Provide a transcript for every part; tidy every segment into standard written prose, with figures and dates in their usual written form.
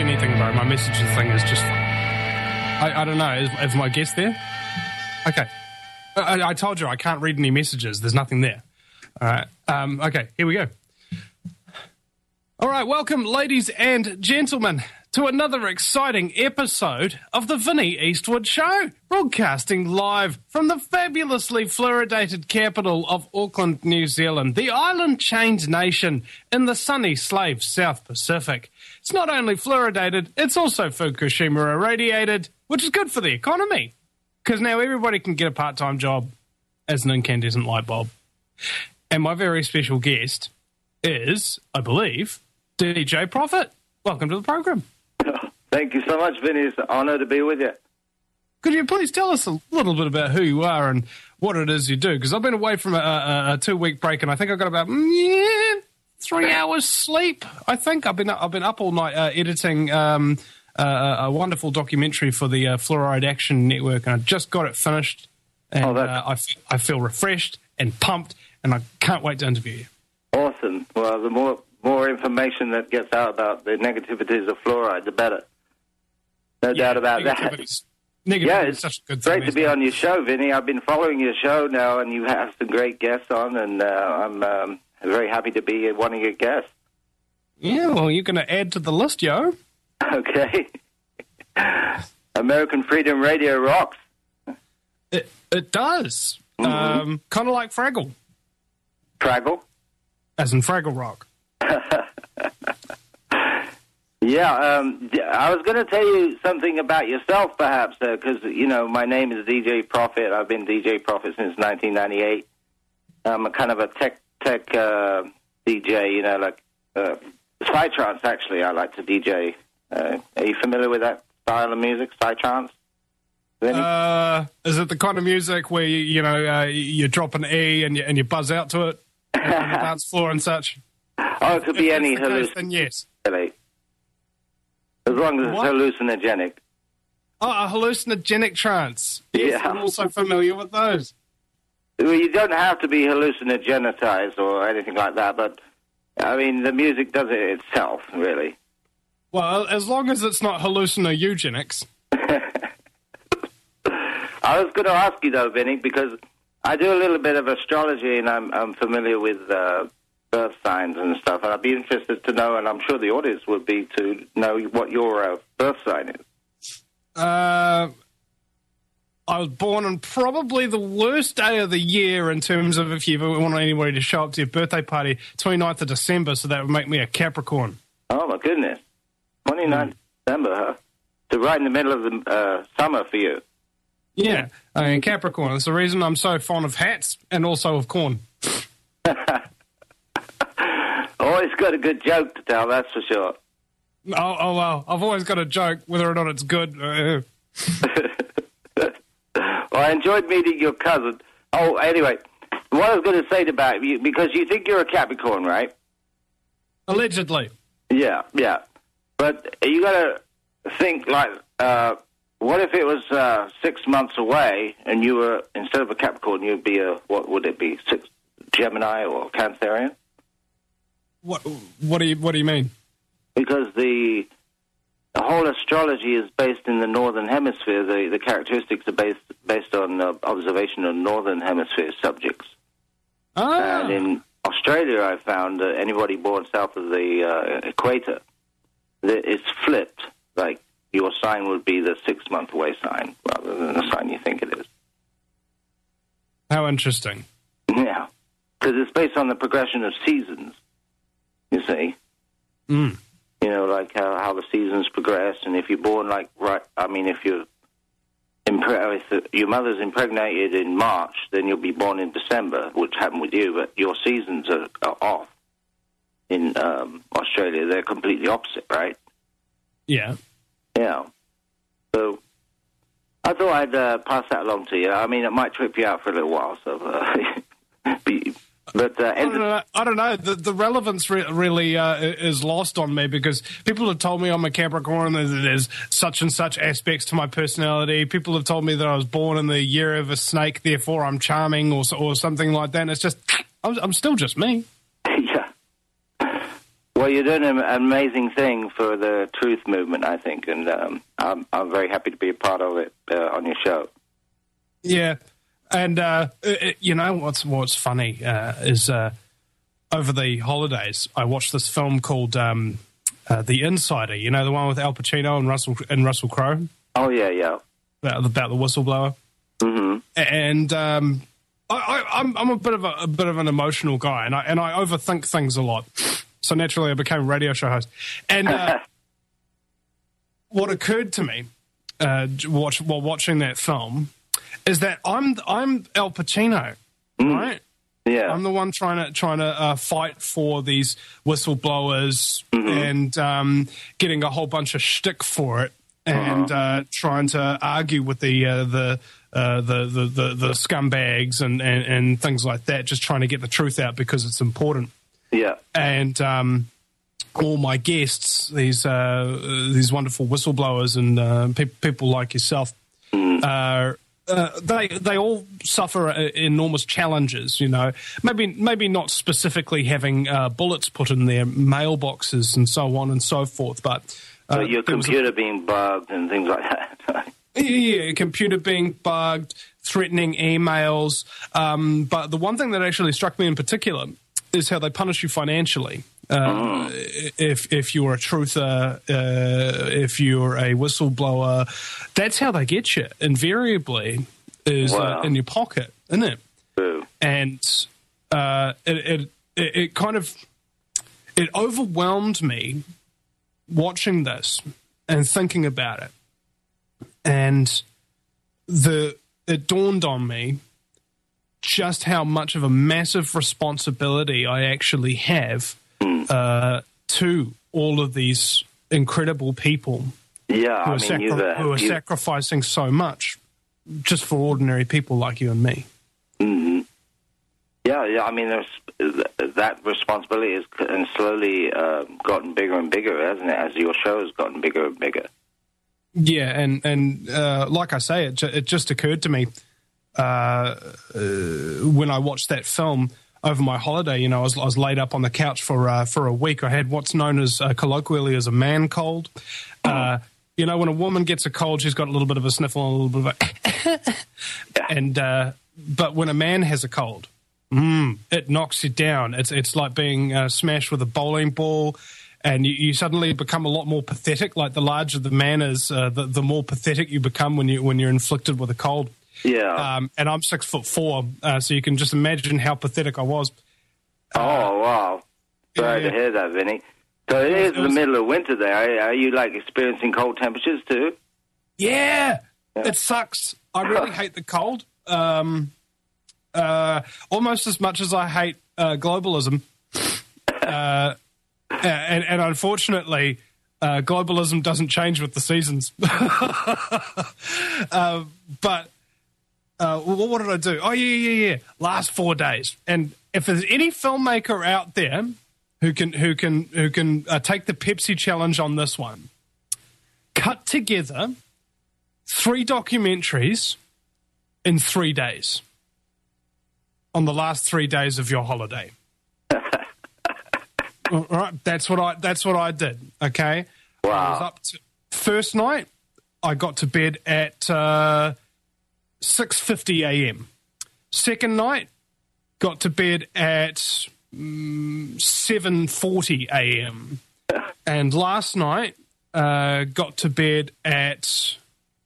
anything, bro. My messages thing is just... I don't know. Is my guest there? Okay. I told you I can't read any messages. There's nothing there. All right. Okay, here we go. All right, welcome, ladies and gentlemen, to another exciting episode of the Vinnie Eastwood Show, broadcasting live from the fabulously fluoridated capital of Auckland, New Zealand, the island-chained nation in the sunny slave South Pacific. It's not only fluoridated, it's also Fukushima irradiated, which is good for the economy, because now everybody can get a part-time job as an incandescent light bulb. And my very special guest is, I believe, DJ Prophet. Welcome to the program. Thank you so much, Vinny. It's an honour to be with you. Could you please tell us a little bit about who you are and what it is you do? Because I've been away from a 2-week break, and I think I got about 3 hours sleep. I think I've been up all night editing a wonderful documentary for the Fluoride Action Network, and I just got it finished. And I feel refreshed and pumped, and I can't wait to interview you. Awesome. Well, the more information that gets out about the negativities of fluoride, the better. No doubt about that. Negativity is such a good thing. Great to be on your show, Vinny. I've been following your show now, and you have some great guests on, and I'm very happy to be one of your guests. Yeah, well, you're going to add to the list, yo. Okay. American Freedom Radio rocks. It does. Mm-hmm. Kind of like Fraggle. Fraggle? As in Fraggle Rock. Yeah, I was going to tell you something about yourself, perhaps, because, my name is DJ Prophet. I've been DJ Prophet since 1998. I'm a kind of a tech DJ, like Psytrance, actually. I like to DJ. Are you familiar with that style of music, Psytrance? Is it the kind of music where you drop an E and you buzz out to it on the dance floor and such? Oh, it could be any hallucination. Then yes. Really. As long as it's hallucinogenic. Oh, a hallucinogenic trance. Yes, yeah. I'm also familiar with those. Well, you don't have to be hallucinogenized or anything like that, but, the music does it itself, really. Well, as long as it's not hallucino-eugenics. I was going to ask you, though, Vinny, because I do a little bit of astrology, and I'm familiar with birth signs and stuff, and I'd be interested to know, and I'm sure the audience would be, to know what your birth sign is. I was born on probably the worst day of the year in terms of if you ever want anybody to show up to your birthday party, 29th of December, so that would make me a Capricorn. Oh, my goodness. 29th December, huh? So right in the middle of the summer for you. Yeah, Capricorn. That's the reason I'm so fond of hats and also of corn. Always got a good joke to tell, that's for sure. Oh, well, I've always got a joke, whether or not it's good. Well, I enjoyed meeting your cousin. Oh, anyway, what I was going to say about you, because you think you're a Capricorn, right? Allegedly. Yeah. But you got to think, like, what if it was 6 months away and you were, instead of a Capricorn, you'd be what would it be, Gemini or Cancerian? What do you mean? Because the whole astrology is based in the northern hemisphere. The characteristics are based on observation of northern hemisphere subjects. Ah. And in Australia, I found anybody born south of the equator, it's flipped. Like your sign would be the 6 month away sign rather than the sign you think it is. How interesting. Yeah, because it's based on the progression of seasons. You see. Mm. Like how the seasons progress, and if you're born if your mother's impregnated in March, then you'll be born in December, which happened with you, but your seasons are off. In Australia, they're completely opposite, right? Yeah. Yeah. So I thought I'd pass that along to you. It might trip you out for a little while, so... But I don't know. The relevance really is lost on me because people have told me I'm a Capricorn. There's such and such aspects to my personality. People have told me that I was born in the year of a snake, therefore I'm charming, or something like that. And it's just I'm still just me. Yeah. Well, Well, you're doing an amazing thing for the truth movement, I think, and I'm very happy to be a part of it on your show. Yeah, and you know what's funny is over the holidays I watched this film called The Insider. You know, the one with Al Pacino and Russell Crowe. Oh yeah. About the whistleblower. Mm-hmm. And I'm a bit of an emotional guy, and I overthink things a lot. So naturally, I became a radio show host. And what occurred to me while watching that film is that I'm Al Pacino, right? Yeah, I'm the one trying to fight for these whistleblowers and getting a whole bunch of shtick for it, and trying to argue with the scumbags and things like that, just trying to get the truth out because it's important. Yeah, and all my guests, these wonderful whistleblowers and people like yourself, they all suffer enormous challenges. You know, maybe not specifically having bullets put in their mailboxes and so on and so forth, but your computer being bugged and things like that. Yeah, computer being bugged, threatening emails. But the one thing that actually struck me in particular is how they punish you financially. If you're a truther, if you're a whistleblower, that's how they get you. Invariably, is in your pocket, isn't it? True. And it kind of overwhelmed me watching this and thinking about it, and it dawned on me just how much of a massive responsibility I actually have to all of these incredible people who are sacrificing so much just for ordinary people like you and me. Mm-hmm. Yeah. I mean, that responsibility has slowly gotten bigger and bigger, hasn't it? As your show has gotten bigger and bigger. Yeah, and like I say, it just occurred to me when I watched that film over my holiday. You know, I was laid up on the couch for a week. I had what's known as colloquially as a man cold. You know, when a woman gets a cold, she's got a little bit of a sniffle and a little bit of a but when a man has a cold, it knocks you down. It's like being smashed with a bowling ball. And you suddenly become a lot more pathetic. Like the larger the man is, the more pathetic you become when you're inflicted with a cold. Yeah. And I'm 6'4", so you can just imagine how pathetic I was. Oh wow! Sorry to hear that, Vinny. So it is the middle of winter there. Are you like experiencing cold temperatures too? Yeah. It sucks. I really hate the cold. Almost as much as I hate globalism. And unfortunately, globalism doesn't change with the seasons. But what did I do? Oh, yeah. Last 4 days. And if there's any filmmaker out there who can take the Pepsi challenge on this one, cut together 3 documentaries in 3 days on the last 3 days of your holiday. All right, that's what I did. Okay. Wow. I was up to, first night, I got to bed at 6:50 a.m. Second night, got to bed at 7:40 a.m. And last night, got to bed at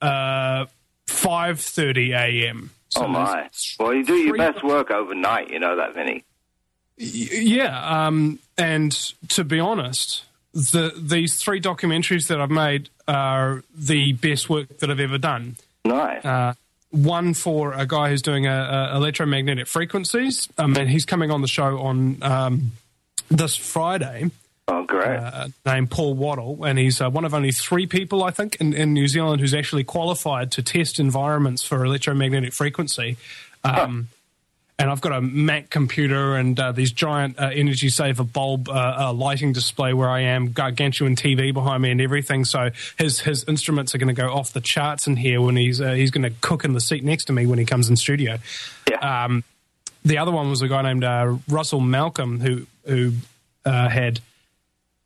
5:30 a.m. So oh my! Well, you do your best work overnight. You know that, Vinny. Yeah, and to be honest, these 3 documentaries that I've made are the best work that I've ever done. Nice. One for a guy who's doing electromagnetic frequencies, and he's coming on the show on this Friday. Oh, great. Named Paul Waddle, and he's one of only 3 people, I think, in New Zealand who's actually qualified to test environments for electromagnetic frequency. And I've got a Mac computer and these giant energy saver bulb lighting display where I am, gargantuan TV behind me and everything. So his instruments are going to go off the charts in here when he's going to cook in the seat next to me when he comes in studio. Yeah. The other one was a guy named Russell Malcolm who had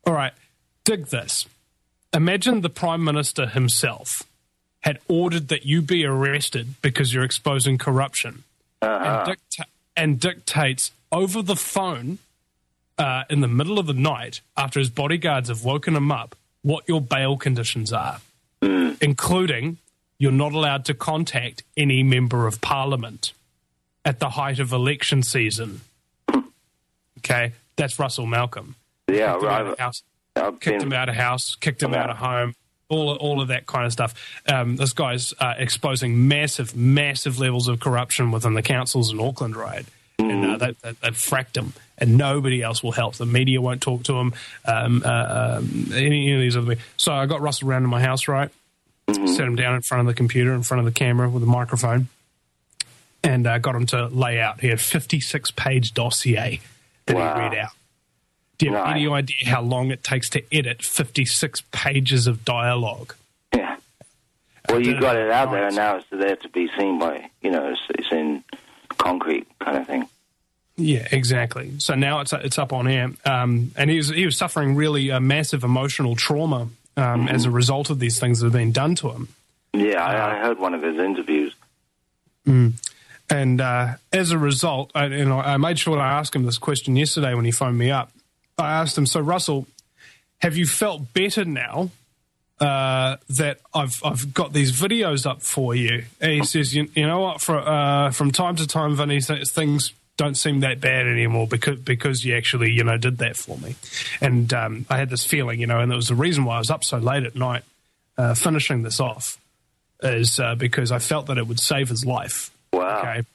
All right, dig this. Imagine the Prime Minister himself had ordered that you be arrested because you're exposing corruption, and dictates over the phone in the middle of the night after his bodyguards have woken him up what your bail conditions are, including you're not allowed to contact any member of parliament at the height of election season. Okay, that's Russell Malcolm. Yeah, kicked him out of house, kicked him out of home, all of that kind of stuff. This guy's exposing massive levels of corruption within the councils in Auckland, right? And they've fracked him, and nobody else will help. The media won't talk to him. Any of these other things. So I got Russell around to my house, right? Set him down in front of the computer, in front of the camera with a microphone, and got him to lay out. He had a 56-page dossier that he read out. Do you have any idea how long it takes to edit 56 pages of dialogue? Yeah. Well, you got it out there, and now it's there to be seen by, it's in concrete kind of thing. Yeah, exactly. So now it's up on air, and he was suffering really massive emotional trauma as a result of these things that have been done to him. Yeah, I heard one of his interviews. And as a result, I made sure to ask him this question yesterday when he phoned me up. I asked him, so Russell, have you felt better now that I've got these videos up for you? And he says, you know what, from time to time, Vinny, things don't seem that bad anymore because you actually, did that for me. And I had this feeling, and it was the reason why I was up so late at night finishing this off, is because I felt that it would save his life. Wow. Okay.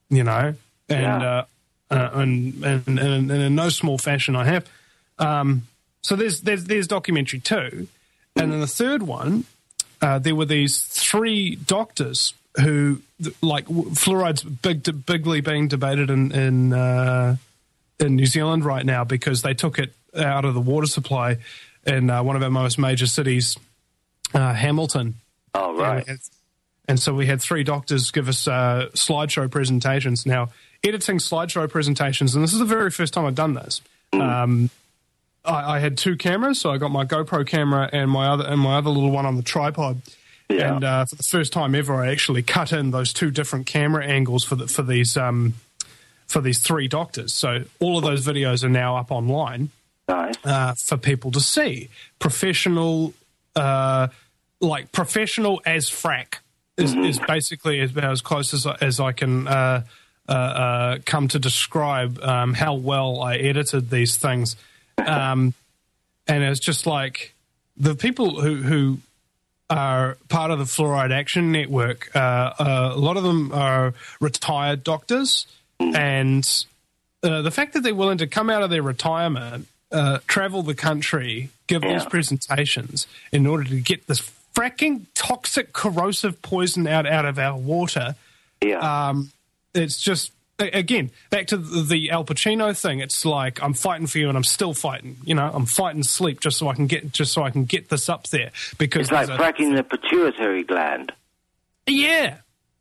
And in no small fashion I have. So there's documentary 2. And then the third one, there were these 3 doctors who, like, fluoride's bigly being debated in New Zealand right now because they took it out of the water supply in one of our most major cities, Hamilton. Oh, right. And so we had 3 doctors give us slideshow presentations. Now, editing slideshow presentations, and this is the very first time I've done this. I had 2 cameras, so I got my GoPro camera and my other little one on the tripod. Yeah. And for the first time ever, I actually cut in those 2 different camera angles for these 3 doctors. So all of those videos are now up online. Nice. For people to see. Professional as frack is basically about as close as I can come to describe how well I edited these things. And it's just like the people who are part of the Fluoride Action Network, a lot of them are retired doctors, and the fact that they're willing to come out of their retirement, travel the country, give these presentations in order to get this fracking toxic corrosive poison out of our water. It's just, again, back to the Al Pacino thing. It's like, I'm fighting for you and I'm still fighting. I'm fighting sleep just so I can get this up there, because it's like fracking the pituitary gland. Yeah.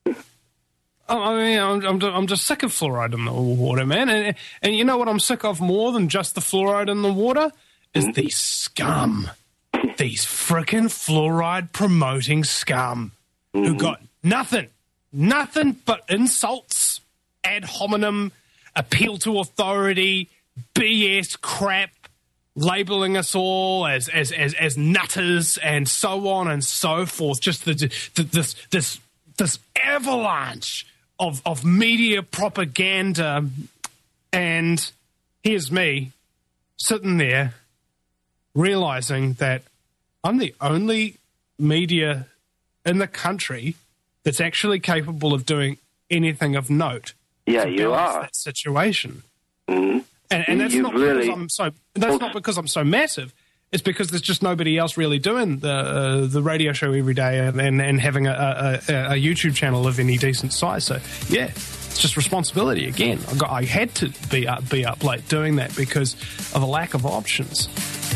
I mean, I'm just sick of fluoride in the water, man. And you know what I'm sick of more than just the fluoride in the water? Is these scum. These frickin' fluoride-promoting scum who got nothing but insults, ad hominem, appeal to authority, BS crap, labeling us all as nutters and so on and so forth. Just this avalanche of media propaganda, and here's me sitting there realizing that I'm the only media in the country that's actually capable of doing anything of note. Yeah, you are. That situation, and that's not really not because I'm so massive. It's because there's just nobody else really doing the radio show every day and having a YouTube channel of any decent size. So yeah, it's just responsibility again. I had to be up late doing that because of a lack of options.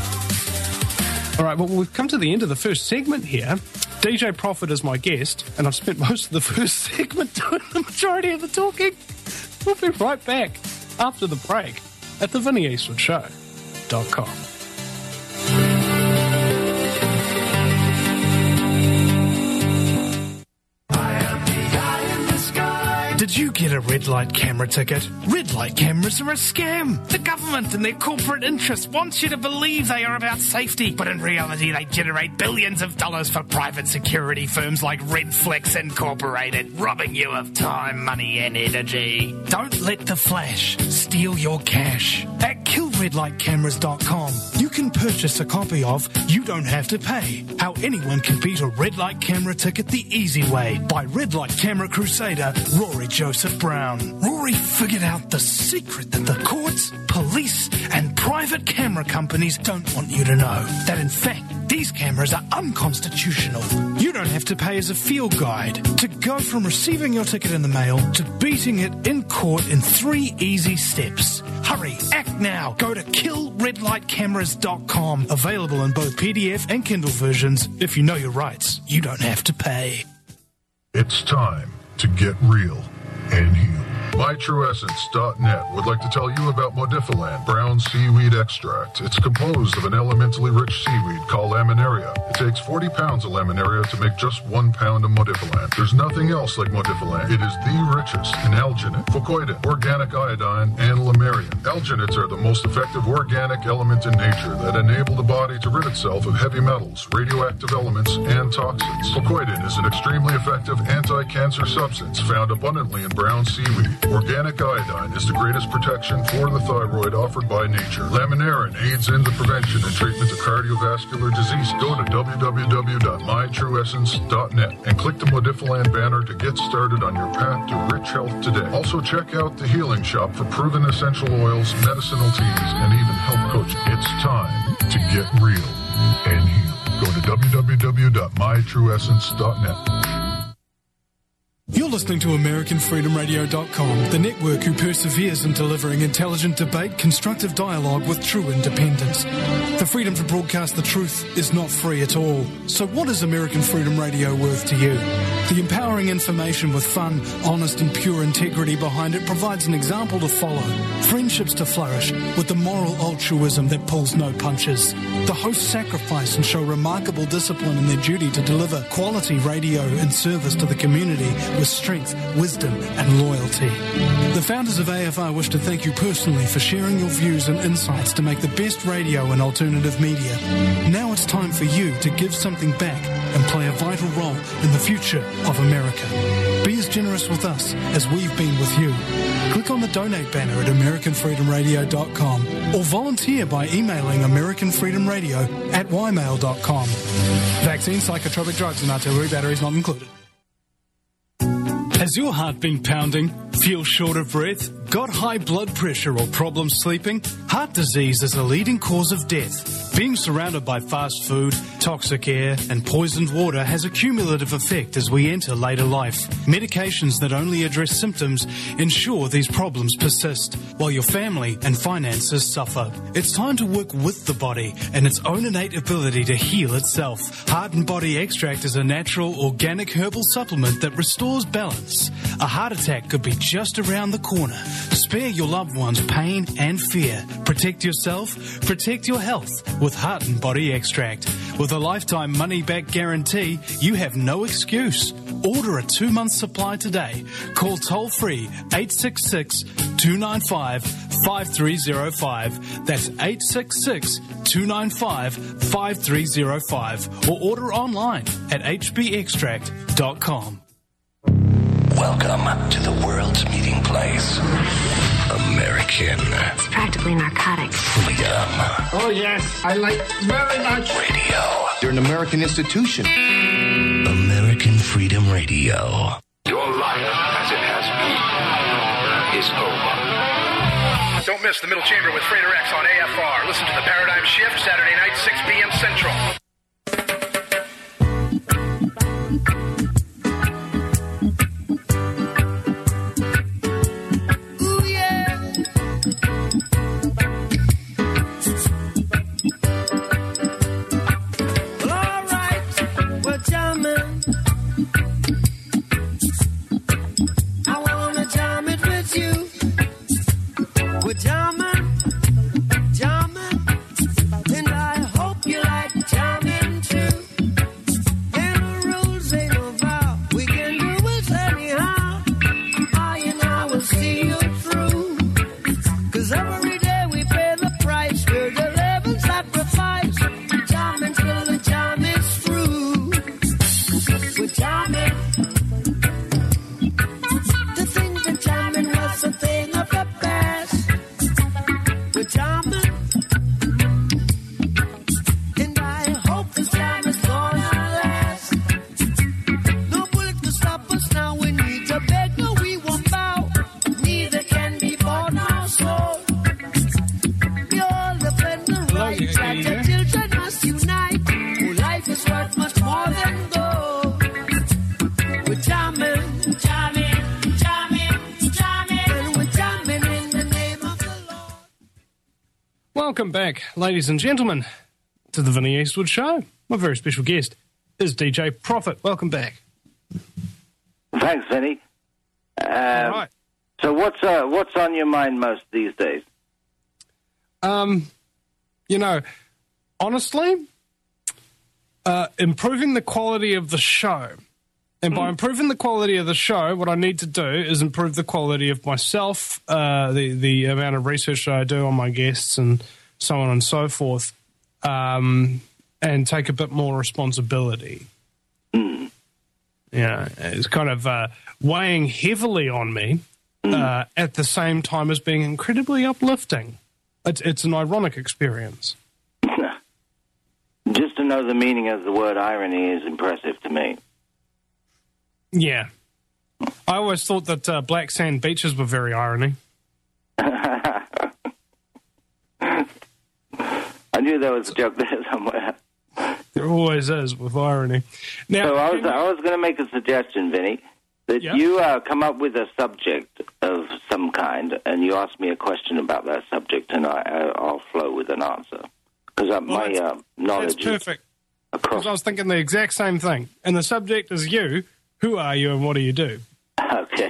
All right, well, we've come to the end of the first segment here. DJ Profit is my guest, and I've spent most of the first segment doing the majority of the talking. We'll be right back after the break at theVinnyEastwoodShow.com. get a red light camera ticket. Red light cameras are a scam. The government and their corporate interests want you to believe they are about safety, but in reality they generate billions of dollars for private security firms like Redflex Incorporated, robbing you of time, money and energy. Don't let the flash steal your cash. At killredlightcameras.com, you can purchase a copy of You Don't Have to Pay, How Anyone Can Beat a Red Light Camera Ticket the Easy Way, by Red Light Camera Crusader Rory Joseph Brown. Rory figured out the secret that the courts, police and private camera companies don't want you to know. That in fact, these cameras are unconstitutional. You don't have to pay as a field guide to go from receiving your ticket in the mail to beating it in court in 3 easy steps. Hurry, act now. Go to killredlightcameras.com. Available in both PDF and Kindle versions. If you know your rights, you don't have to pay. It's time to get real and heal. MyTrueEssence.net would like to tell you about Modifiland brown seaweed extract. It's composed of an elementally rich seaweed called laminaria. It takes 40 pounds of laminaria to make just 1 pound of Modifiland. There's nothing else like Modifiland. It is the richest in alginate, fucoidin, organic iodine, and lamarian. Alginates are the most effective organic element in nature that enable the body to rid itself of heavy metals, radioactive elements, and toxins. Fucoidin is an extremely effective anti-cancer substance found abundantly in brown seaweed. Organic iodine is the greatest protection for the thyroid offered by nature. Laminarin aids in the prevention and treatment of cardiovascular disease. Go to www.mytrueessence.net and click the Modifiland banner to get started on your path to rich health today. Also check out the Healing Shop for proven essential oils, medicinal teas, and even health coaching. It's time to get real and heal. Go to www.mytrueessence.net. You're listening to AmericanFreedomRadio.com, the network who perseveres in delivering intelligent debate, constructive dialogue with true independence. The freedom to broadcast the truth is not free at all. So what is American Freedom Radio worth to you? The empowering information with fun, honest and pure integrity behind it provides an example to follow. Friendships to flourish with the moral altruism that pulls no punches. The hosts sacrifice and show remarkable discipline in their duty to deliver quality radio and service to the community with strength, wisdom and loyalty. The founders of AFR wish to thank you personally for sharing your views and insights to make the best radio and alternative media. Now it's time for you to give something back and play a vital role in the future of America. Be as generous with us as we've been with you. Click on the donate banner at AmericanFreedomRadio.com or volunteer by emailing AmericanFreedomRadio@ymail.com. Vaccine, psychotropic drugs and artillery batteries not included. Has your heart been pounding? Feel short of breath? Got high blood pressure or problems sleeping? Heart disease is a leading cause of death. Being surrounded by fast food, toxic air and poisoned water has a cumulative effect as we enter later life. Medications that only address symptoms ensure these problems persist, while your family and finances suffer. It's time to work with the body and its own innate ability to heal itself. Heart and Body Extract is a natural, organic herbal supplement that restores balance. A heart attack could be just around the corner. Spare your loved ones pain and fear. Protect yourself, protect your health with Heart and Body Extract. With a lifetime money-back guarantee, you have no excuse. Order a 2-month supply today. Call toll-free 866-295-5305. That's 866-295-5305. Or order online at hbextract.com. Welcome to the world's meeting place. American. It's practically narcotics. Freedom. Oh, yes. I like very much. Radio. You're an American institution. American Freedom Radio. Your life, as it has been, is over. Don't miss the Middle Chamber with Frater X on AFR. Listen to the Paradigm Shift, Saturday night, 6 p.m. Central. 'Cause every day we pay the price for the love and sacrifice. Charming till the charm is through. We're charming. To think that charming was a thing of the past. We're charming. And I hope this charm is gonna last. No bullet to stop us now. We need to beg, no, we won't bow. Neither can be bought nor sold. We all defend the right that the children must unite. Oh, life is worth much more than gold. We're charming, charming, charming, charming, and we're charming in the name of the Lord. Welcome back, ladies and gentlemen, to the Vinnie Eastwood Show. My very special guest is DJ Prophet. Welcome back. Thanks, Vinny. All right. So what's on your mind most these days? You know, honestly, improving the quality of the show. And by improving the quality of the show, what I need to do is improve the quality of myself, the amount of research that I do on my guests and so on and so forth, and take a bit more responsibility. Yeah, it's kind of weighing heavily on me at the same time as being incredibly uplifting. It's an ironic experience. Just to know the meaning of the word irony is impressive to me. Yeah. I always thought that black sand beaches were very irony. I knew there was a joke there somewhere. There always is with irony. Now, so I was going to make a suggestion, Vinny, that you come up with a subject of some kind, and you ask me a question about that subject, and I'll flow with an answer. Because my knowledge that's perfect. is Because I was thinking the exact same thing. And the subject is you. Who are you and what do you do? Okay.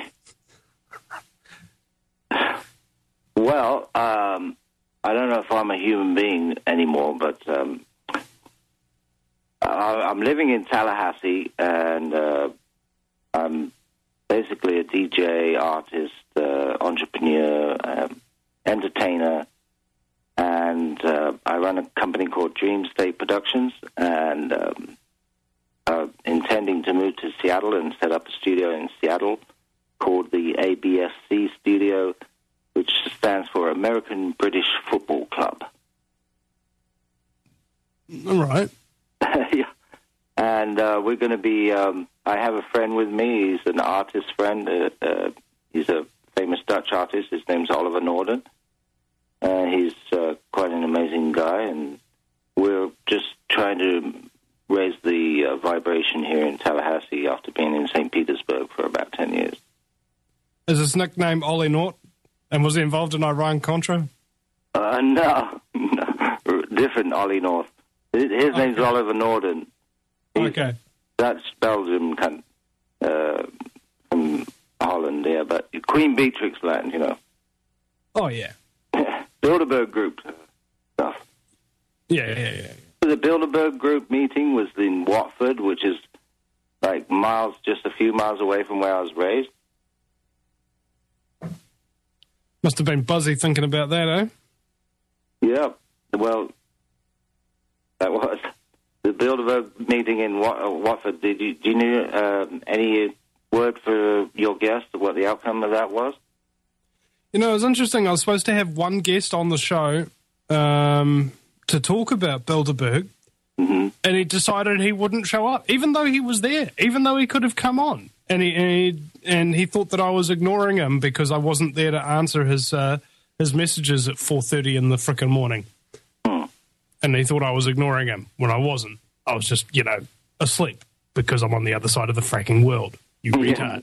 Well, I don't know if I'm a human being anymore, but I'm living in Tallahassee, and I'm basically a DJ, artist, entrepreneur, entertainer, and I run a company called Dream State Productions, and intending to move to Seattle and set up a studio in Seattle called the ABFC Studio, which stands for American British Football Club. All right. Yeah. And we're going to be, I have a friend with me. He's an artist friend. He's a famous Dutch artist. His name's Oliver Norden. He's quite an amazing guy, and we're just trying to raise the vibration here in Tallahassee after being in St. Petersburg for about 10 years. Is his nickname Ollie Nort? And was he involved in Iran-Contra? No. Different Ollie North. His name's Oliver Norden. Okay. That's Belgium, from Holland, yeah, but Queen Beatrix land, you know. Oh, yeah. Bilderberg Group stuff. Yeah. The Bilderberg Group meeting was in Watford, which is like just a few miles away from where I was raised. Must have been buzzy thinking about that, eh? Yeah. Well, that was the Bilderberg meeting in Watford. Do you know any word for your guest what the outcome of that was? You know, it was interesting. I was supposed to have one guest on the show to talk about Bilderberg, and he decided he wouldn't show up, even though he was there, even though he could have come on. And he thought that I was ignoring him because I wasn't there to answer his messages at 4:30 in the frickin' morning. And he thought I was ignoring him when I wasn't. I was just, asleep because I'm on the other side of the fracking world. You retard.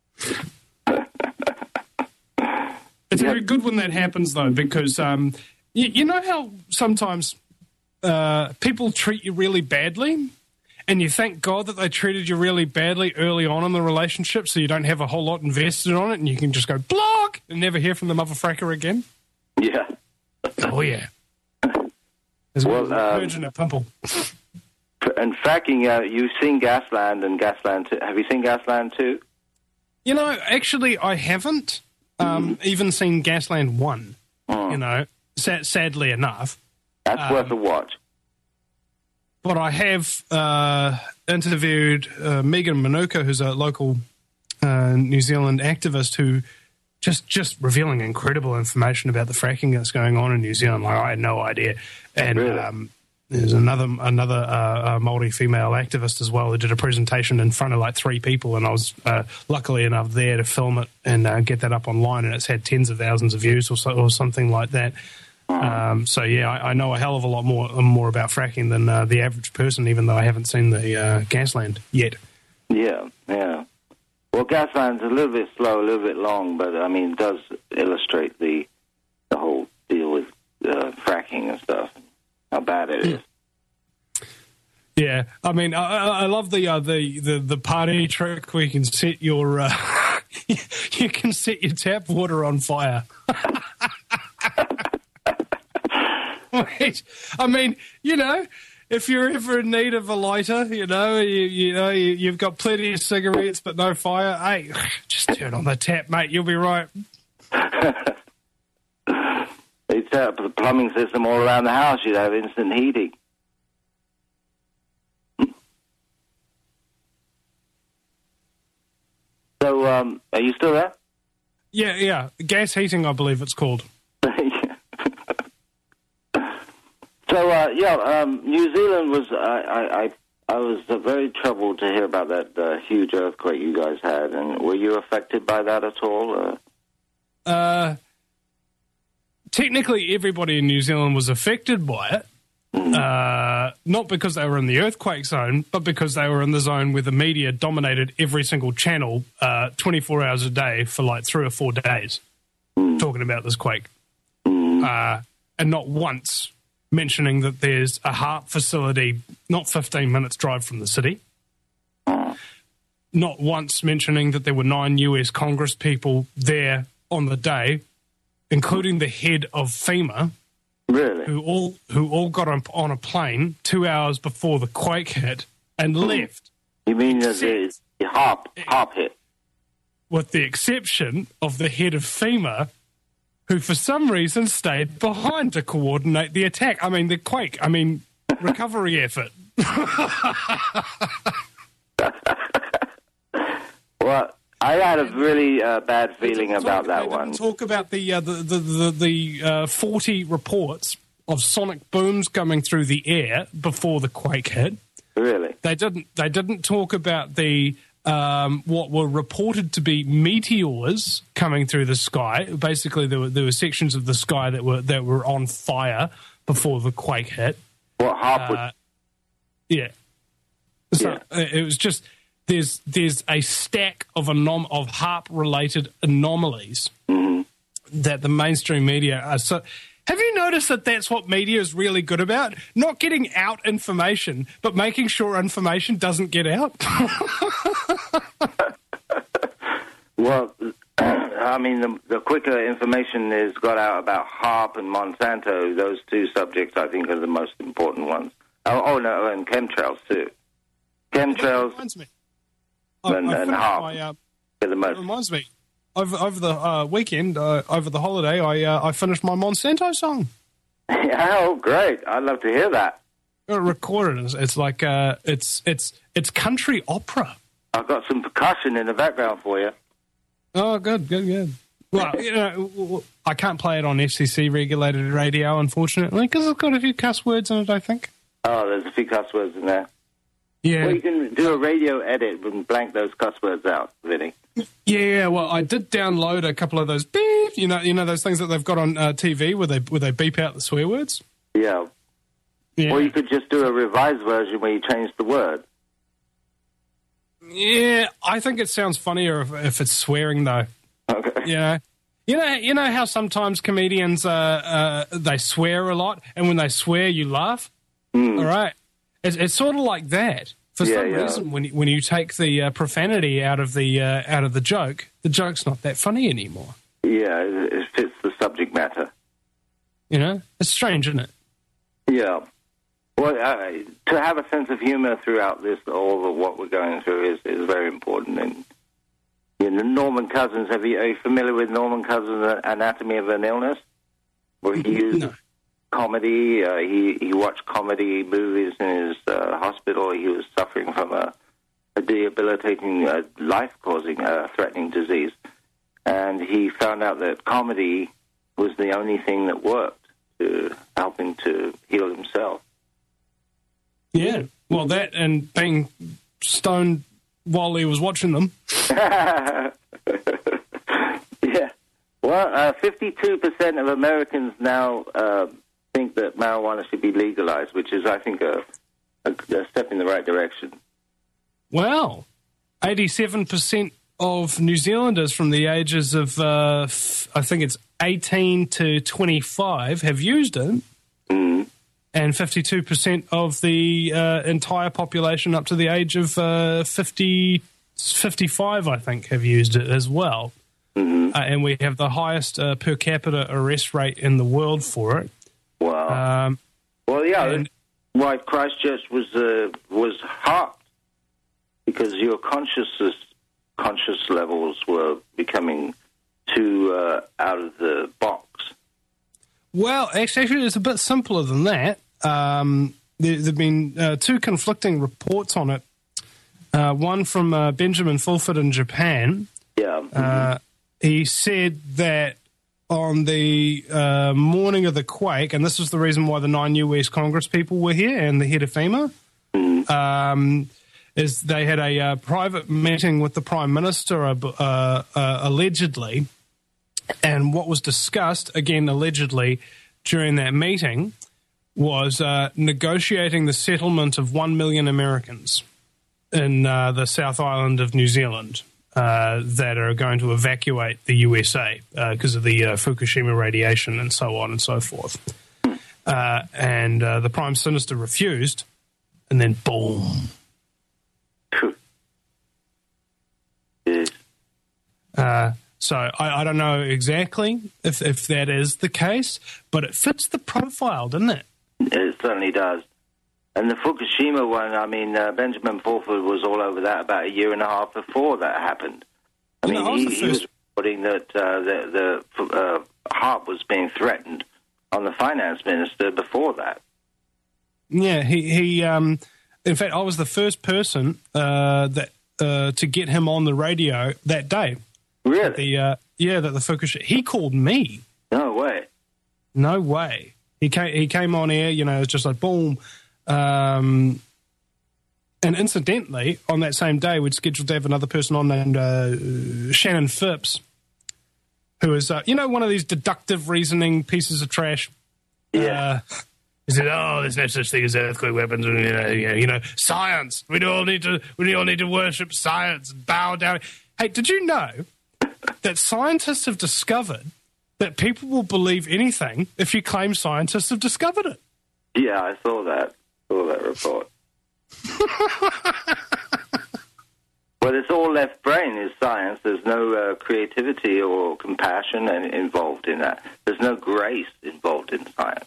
It's very good when that happens, though, because you know how sometimes people treat you really badly, and you thank God that they treated you really badly early on in the relationship so you don't have a whole lot invested on it and you can just go block and never hear from the motherfracker again? Yeah. Oh, yeah. There's a virgin at Pimple. And fracking, you've seen Gasland and Gasland 2. Have you seen Gasland 2? You know, actually, I haven't even seen Gasland 1. you know, sadly enough. That's worth a watch. But I have interviewed Megan Manuka, who's a local New Zealand activist who just revealing incredible information about the fracking that's going on in New Zealand. Like, I had no idea. And Really? there's another Māori female activist as well who did a presentation in front of like 3 people, and I was luckily enough there to film it and get that up online, and it's had tens of thousands of views or something like that. So yeah, I know a hell of a lot more about fracking than the average person, even though I haven't seen the Gasland yet. Yeah. Well, Gasland's a little bit slow, a little bit long, but I mean, it does illustrate the whole deal with fracking and stuff, how bad it is. Yeah, I mean, I love the party trick where you can set your you can set your tap water on fire. I mean, you know, if you're ever in need of a lighter, you've got plenty of cigarettes but no fire. Hey, just turn on the tap, mate. You'll be right. They set up the plumbing system all around the house. You'd have instant heating. So, are you still there? Yeah. Gas heating, I believe it's called. So, New Zealand was. I was very troubled to hear about that huge earthquake you guys had, and were you affected by that at all? Technically, everybody in New Zealand was affected by it. Not because they were in the earthquake zone, but because they were in the zone where the media dominated every single channel 24 hours a day for like 3 or 4 days, talking about this quake. And not once mentioning that there's a HARP facility not 15 minutes drive from the city. Not once mentioning that there were 9 US Congress people there on the day, including the head of FEMA. Really? Who all got on a plane 2 hours before the quake hit and left. You mean the HARP hit? With the exception of the head of FEMA, who for some reason stayed behind to coordinate the attack. I mean, the quake. I mean, recovery effort. Well, I had a really bad feeling about that one. Talk about the 40 reports of sonic booms coming through the air before the quake hit. Really? They didn't talk about the what were reported to be meteors coming through the sky. Basically, there were sections of the sky that were on fire before the quake hit. What HARP was? Yeah. So it was just there's a stack of HARP-related anomalies that the mainstream media are so. Have you noticed that that's what media is really good about? Not getting out information, but making sure information doesn't get out. Well, I mean, the quicker information is got out about HARP and Monsanto, those 2 subjects I think are the most important ones. Oh no, and chemtrails too. Chemtrails and HARP are the most. It reminds me. Over the weekend, over the holiday, I finished my Monsanto song. Oh, great! I'd love to hear that. I recorded it. It's like it's country opera. I've got some percussion in the background for you. Oh, good. Well, I can't play it on FCC regulated radio, unfortunately, because it's got a few cuss words in it, I think. Oh, there's a few cuss words in there. Yeah. Well, you can do a radio edit and blank those cuss words out, Vinny. Yeah, well, I did download a couple of those beep, you know those things that they've got on TV where they beep out the swear words. Yeah. Or you could just do a revised version where you change the word. Yeah, I think it sounds funnier if it's swearing though. Okay. You know how sometimes comedians they swear a lot, and when they swear you laugh. All right, it's sort of like that. For some reason, when you take the profanity out of the joke, the joke's not that funny anymore. Yeah, it fits the subject matter. You know, it's strange, isn't it? Yeah. Well, to have a sense of humor throughout this, all of what we're going through is very important. And Norman Cousins, are you familiar with Norman Cousins' Anatomy of an Illness? Well, he used comedy. He watched comedy movies in his hospital. He was suffering from a debilitating, life-causing, threatening disease. And he found out that comedy was the only thing that worked to help him to heal himself. Yeah, well, that and being stoned while he was watching them. Yeah. Well, 52% of Americans now think that marijuana should be legalized, which is, I think, a step in the right direction. Wow. 87% of New Zealanders from the ages of, I think it's 18 to 25 have used it. Mm. And 52% of the entire population up to the age of 55, I think, have used it as well. Mm-hmm. And we have the highest per capita arrest rate in the world for it. Wow. Well, yeah, that's why Christchurch was harped, because your conscious levels were becoming too out of the box. Well, actually, it's a bit simpler than that. There have been two conflicting reports on it. One from Benjamin Fulford in Japan. Yeah. Mm-hmm. He said that on the morning of the quake, and this is the reason why the 9 US Congress people were here and the head of FEMA, is they had a private meeting with the Prime Minister, allegedly, and what was discussed, again, allegedly, during that meeting was negotiating the settlement of 1 million Americans in the South Island of New Zealand that are going to evacuate the USA because of the Fukushima radiation and so on and so forth. And the Prime Minister refused, and then boom. So I don't know exactly if that is the case, but it fits the profile, doesn't it? It certainly does. And the Fukushima one, I mean, Benjamin Fulford was all over that about a year and a half before that happened. I mean, he was reporting that the HAARP was being threatened on the finance minister before that. Yeah, he in fact, I was the first person that to get him on the radio that day. Really? That the Fukushima. He called me. No way. No way. He came on air. You know, it's just like boom. And incidentally, on that same day, we'd scheduled to have another person on named Shannon Phipps, who is one of these deductive reasoning pieces of trash. Yeah. He said, "Oh, there's no such thing as earthquake weapons. Science. We all need to worship science and bow down." Hey, did you know that scientists have discovered that people will believe anything if you claim scientists have discovered it? Yeah, I saw that report. Well, it's all left brain is science. There's no creativity or compassion involved in that. There's no grace involved in science.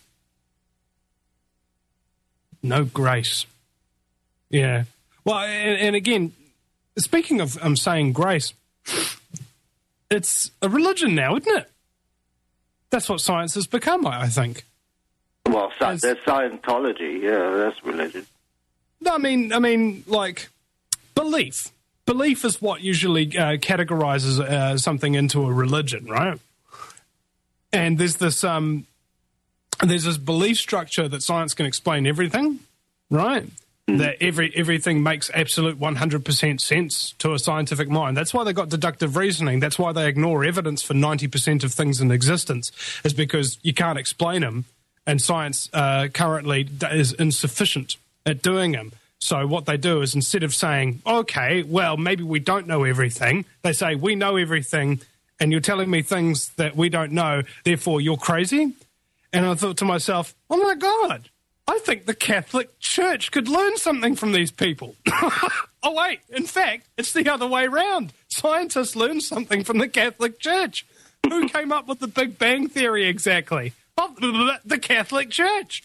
No grace. Yeah. Well, and again, speaking of saying grace, it's a religion now, isn't it? That's what science has become, I think. Well, there's Scientology. Yeah, that's religion. No, I mean, like, belief. Belief is what usually categorizes something into a religion, right? And there's this belief structure that science can explain everything, right? That everything makes absolute 100% sense to a scientific mind. That's why they got deductive reasoning. That's why they ignore evidence for 90% of things in existence, is because you can't explain them, and science currently is insufficient at doing them. So what they do is, instead of saying, okay, well, maybe we don't know everything, they say, we know everything, and you're telling me things that we don't know, therefore you're crazy. And I thought to myself, oh my God, I think the Catholic Church could learn something from these people. Oh, wait, in fact, it's the other way around. Scientists learn something from the Catholic Church. Who came up with the Big Bang Theory exactly? Oh, the Catholic Church.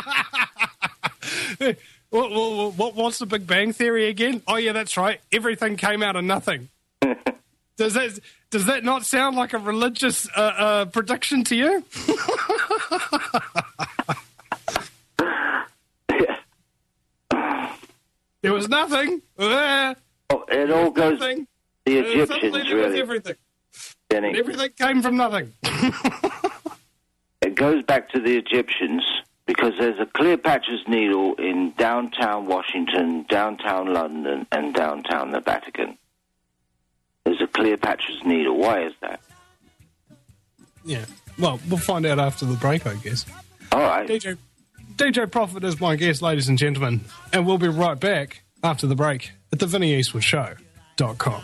What's the Big Bang Theory again? Oh, yeah, that's right. Everything came out of nothing. Does that not sound like a religious prediction to you? There was nothing. It all goes to the Egyptians, really. Everything. Benny. Everything came from nothing. It goes back to the Egyptians because there's a Cleopatra's Needle in downtown Washington, downtown London, and downtown the Vatican. There's a Cleopatra's Needle. Why is that? Yeah. Well, we'll find out after the break, I guess. All right. DJ Prophet is my guest, ladies and gentlemen, and we'll be right back after the break at the VinnyEastwoodShow.com.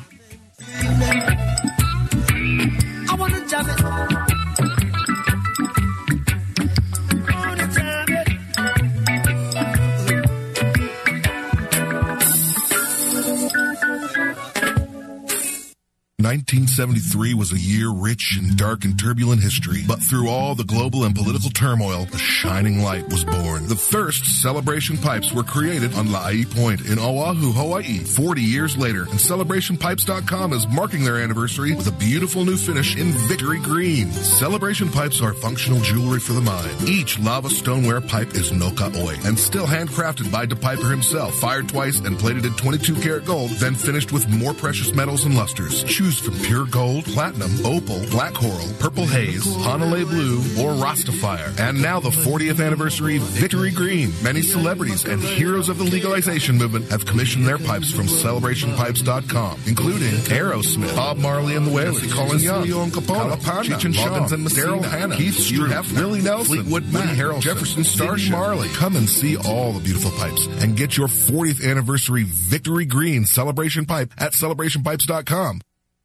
I want to jam it. I want to jam it. 1973 was a year rich in dark and turbulent history, but through all the global and political turmoil, a shining light was born. The first Celebration pipes were created on La'i Point in Oahu, Hawaii, 40 years later, and CelebrationPipes.com is marking their anniversary with a beautiful new finish in Victory Green. Celebration pipes are functional jewelry for the mind. Each lava stoneware pipe is Noka Oi and still handcrafted by DePiper himself, fired twice and plated in 22-karat gold, then finished with more precious metals and lusters. Choose from pure gold, platinum, opal, black coral, purple haze, Hanalei blue, or Rastafire. And now the 40th anniversary Victory Green. Many celebrities and heroes of the legalization movement have commissioned their pipes from CelebrationPipes.com, including Aerosmith, Bob Marley and the Wailers, Colin Young, Leon Capone, Cheech and Chong, Daryl Hannah, Keith Stroup, Willie Nelson, Fleetwood Mac, Harold Jefferson Starship, Marley. Come and see all the beautiful pipes and get your 40th anniversary Victory Green Celebration pipe at CelebrationPipes.com.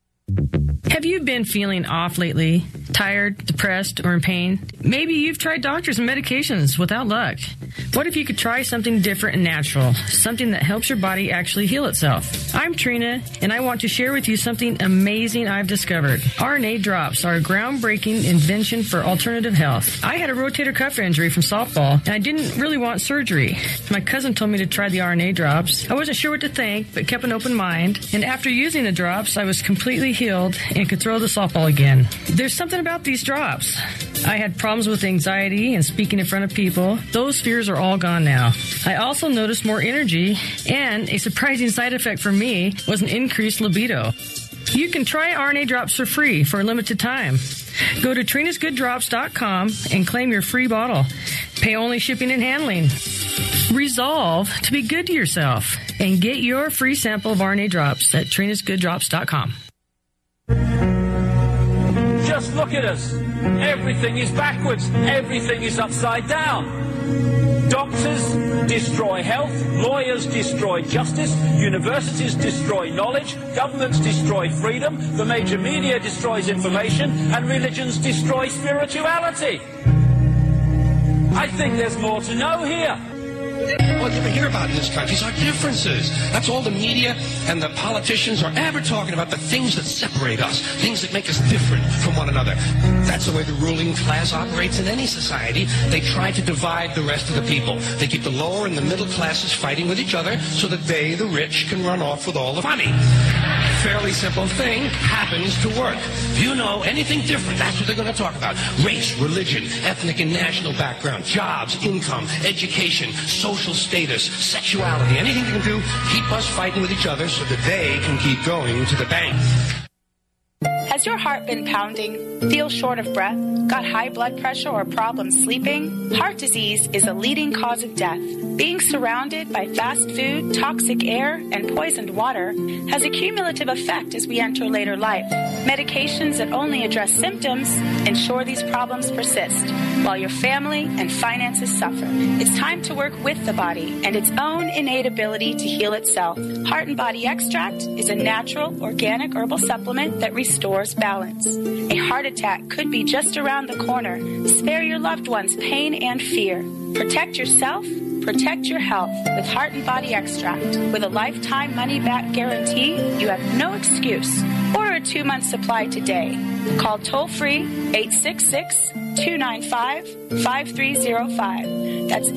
Have you been feeling off lately? Tired, depressed, or in pain? Maybe you've tried doctors and medications without luck. What if you could try something different and natural? Something that helps your body actually heal itself. I'm Trina, and I want to share with you something amazing I've discovered. RNA drops are a groundbreaking invention for alternative health. I had a rotator cuff injury from softball, and I didn't really want surgery. My cousin told me to try the RNA drops. I wasn't sure what to think, but kept an open mind. And after using the drops, I was completely healed and could throw the softball again. There's something about these drops. I had problems with anxiety and speaking in front of people. Those fears are all gone now. I also noticed more energy, and a surprising side effect for me was an increased libido. You can try RNA drops for free for a limited time. Go to trinasgooddrops.com and claim your free bottle. Pay only shipping and handling. Resolve to be good to yourself and get your free sample of RNA drops at trinasgooddrops.com. Just look at us. Everything is backwards. Everything is upside down. Doctors destroy health. Lawyers destroy justice. Universities destroy knowledge. Governments destroy freedom. The major media destroys information. And religions destroy spirituality. I think there's more to know here. All you ever hear about in this country is our differences. That's all the media and the politicians are ever talking about, the things that separate us, things that make us different from one another. That's the way the ruling class operates in any society. They try to divide the rest of the people. They keep the lower and the middle classes fighting with each other so that they, the rich, can run off with all the money. Fairly simple thing happens to work. If you know anything different, that's what they're going to talk about. Race, religion, ethnic and national background, jobs, income, education, social status, sexuality, anything you can do, keep us fighting with each other so that they can keep going to the bank. Has your heart been pounding? Feel short of breath? Got high blood pressure or problems sleeping? Heart disease is a leading cause of death. Being surrounded by fast food, toxic air, and poisoned water has a cumulative effect as we enter later life. Medications that only address symptoms ensure these problems persist, while your family and finances suffer. It's time to work with the body and its own innate ability to heal itself. Heart and Body Extract is a natural, organic herbal supplement that restores balance. A heart attack could be just around the corner. Spare your loved ones pain and fear. Protect yourself. Protect your health with Heart and Body Extract. With a lifetime money-back guarantee, you have no excuse. Order a 2-month supply today. Call toll-free 866-295-5305. That's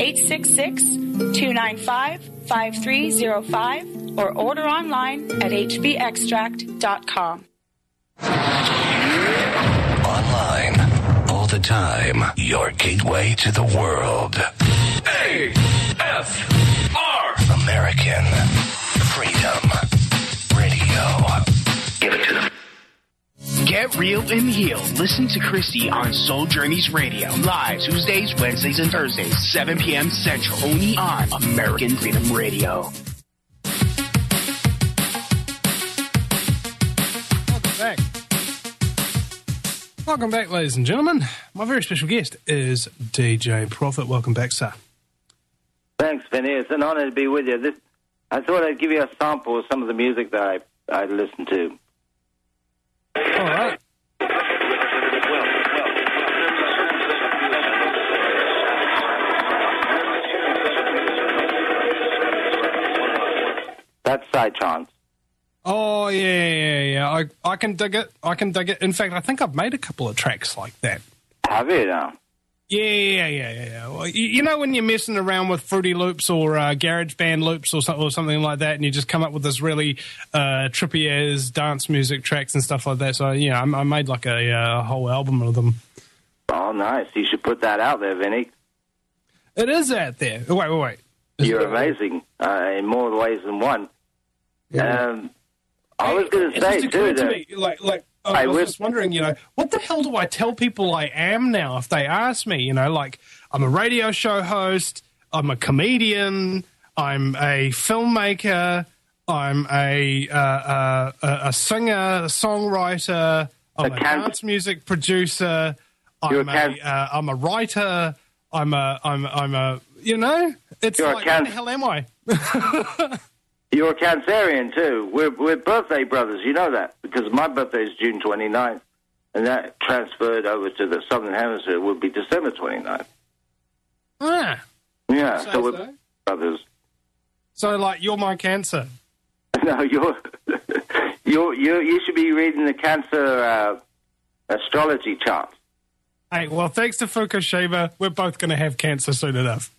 866-295-5305. Or order online at hbextract.com. Online, old the time. Your gateway to the world. AFR. American Freedom Radio. Give it to them. Get real and heal. Listen to Christy on Soul Journeys Radio. Live Tuesdays, Wednesdays, and Thursdays, 7 p.m. Central. Only on American Freedom Radio. Welcome back, ladies and gentlemen. My very special guest is DJ Prophet. Welcome back, sir. Thanks, Vinny. It's an honor to be with you. I thought I'd give you a sample of some of the music that I listen to. All right. That's Psytrance. Oh, yeah. I can dig it. In fact, I think I've made a couple of tracks like that. Have you now? Yeah. Well, you know when you're messing around with Fruity Loops or GarageBand loops or something like that, and you just come up with this really trippy as dance music tracks and stuff like that. So, I made like a whole album of them. Oh, nice. You should put that out there, Vinny. It is out there. Wait. You're amazing in more ways than one. Yeah. I was going to say, too, that... I was just wondering, what the hell do I tell people I am now if they ask me? I'm a radio show host, I'm a comedian, I'm a filmmaker, I'm a singer, a songwriter, I'm a dance music producer, I'm a writer, I'm a it's You're like, what the hell am I? You're a Cancerian, too. We're birthday brothers, you know that, because my birthday is June 29th, and that transferred over to the Southern Hemisphere would be December 29th. Ah. Yeah, so we're brothers. So, you're my Cancer. No, you should be reading the Cancer astrology charts. Hey, well, thanks to Fukushima, we're both going to have cancer soon enough.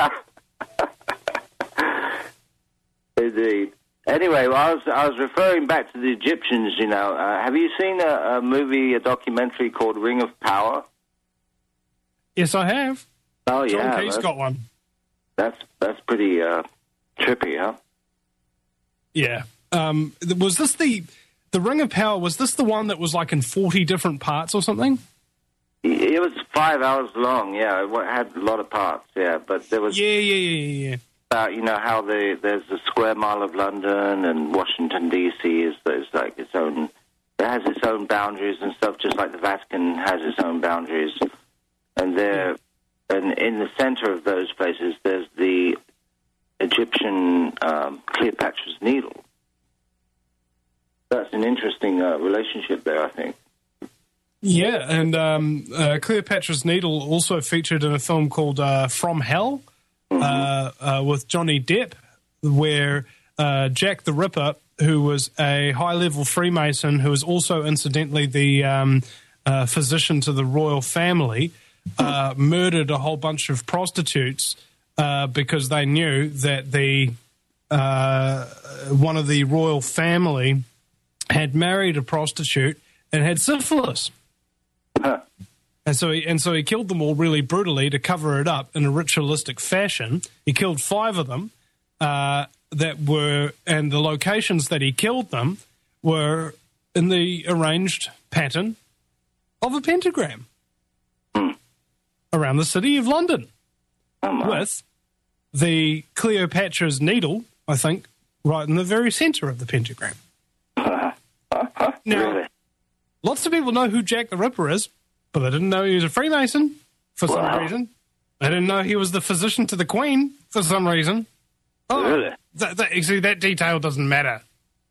Indeed. Anyway, I was referring back to the Egyptians. Have you seen a documentary called Ring of Power? Yes, I have. Oh yeah, John Key's got one. That's pretty trippy, huh? Yeah. Was this the Ring of Power? Was this the one that was in 40 different parts or something? It was 5 hours long. Yeah, it had a lot of parts. Yeah, but there was yeah. About how there's the square mile of London and Washington D.C. is like its own. It has its own boundaries and stuff, just like the Vatican has its own boundaries. And in the center of those places, there's the Egyptian Cleopatra's Needle. That's an interesting relationship there, I think. Yeah, and Cleopatra's Needle also featured in a film called From Hell. With Johnny Depp, where Jack the Ripper, who was a high-level Freemason, who was also, incidentally, the physician to the royal family, murdered a whole bunch of prostitutes because they knew that one of the royal family had married a prostitute and had syphilis. Huh. And so he killed them all really brutally to cover it up in a ritualistic fashion. He killed 5 of them and the locations that he killed them were in the arranged pattern of a pentagram around the city of London, with the Cleopatra's Needle, I think, right in the very center of the pentagram. Now, lots of people know who Jack the Ripper is, but they didn't know he was a Freemason for some reason. They didn't know he was the physician to the Queen for some reason. Oh, really? That detail doesn't matter.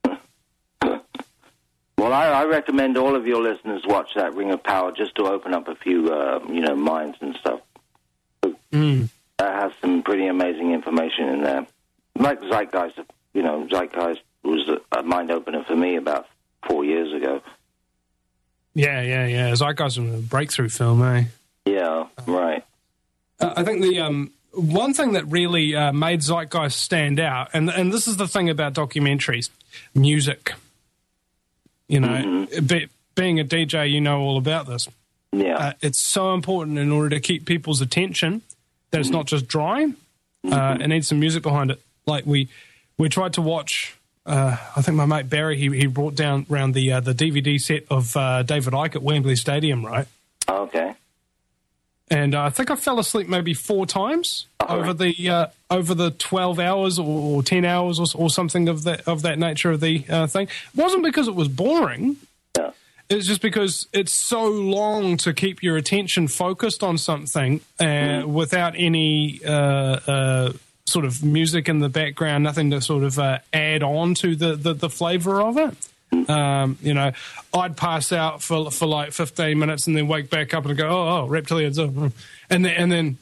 Well, I recommend all of your listeners watch that Ring of Power just to open up a few, minds and stuff. That has some pretty amazing information in there. Like Zeitgeist, Zeitgeist was a mind opener for me about 4 years ago. Yeah. Zeitgeist was a breakthrough film, eh? Yeah, right. I think the one thing that really made Zeitgeist stand out, and this is the thing about documentaries, music. Being a DJ, you know all about this. Yeah. It's so important in order to keep people's attention that it's not just dry. It needs some music behind it. Like we tried to watch. I think my mate Barry he brought down around the DVD set of David Icke at Wembley Stadium, right? Okay. And I think I fell asleep maybe 4 times over the 12 hours or 10 hours or something of that nature of the thing. It wasn't because it was boring. Yeah. It's just because it's so long to keep your attention focused on something without any sort of music in the background, nothing to sort of add on to the flavour of it. I'd pass out for like 15 minutes and then wake back up and go, oh, reptilians, and then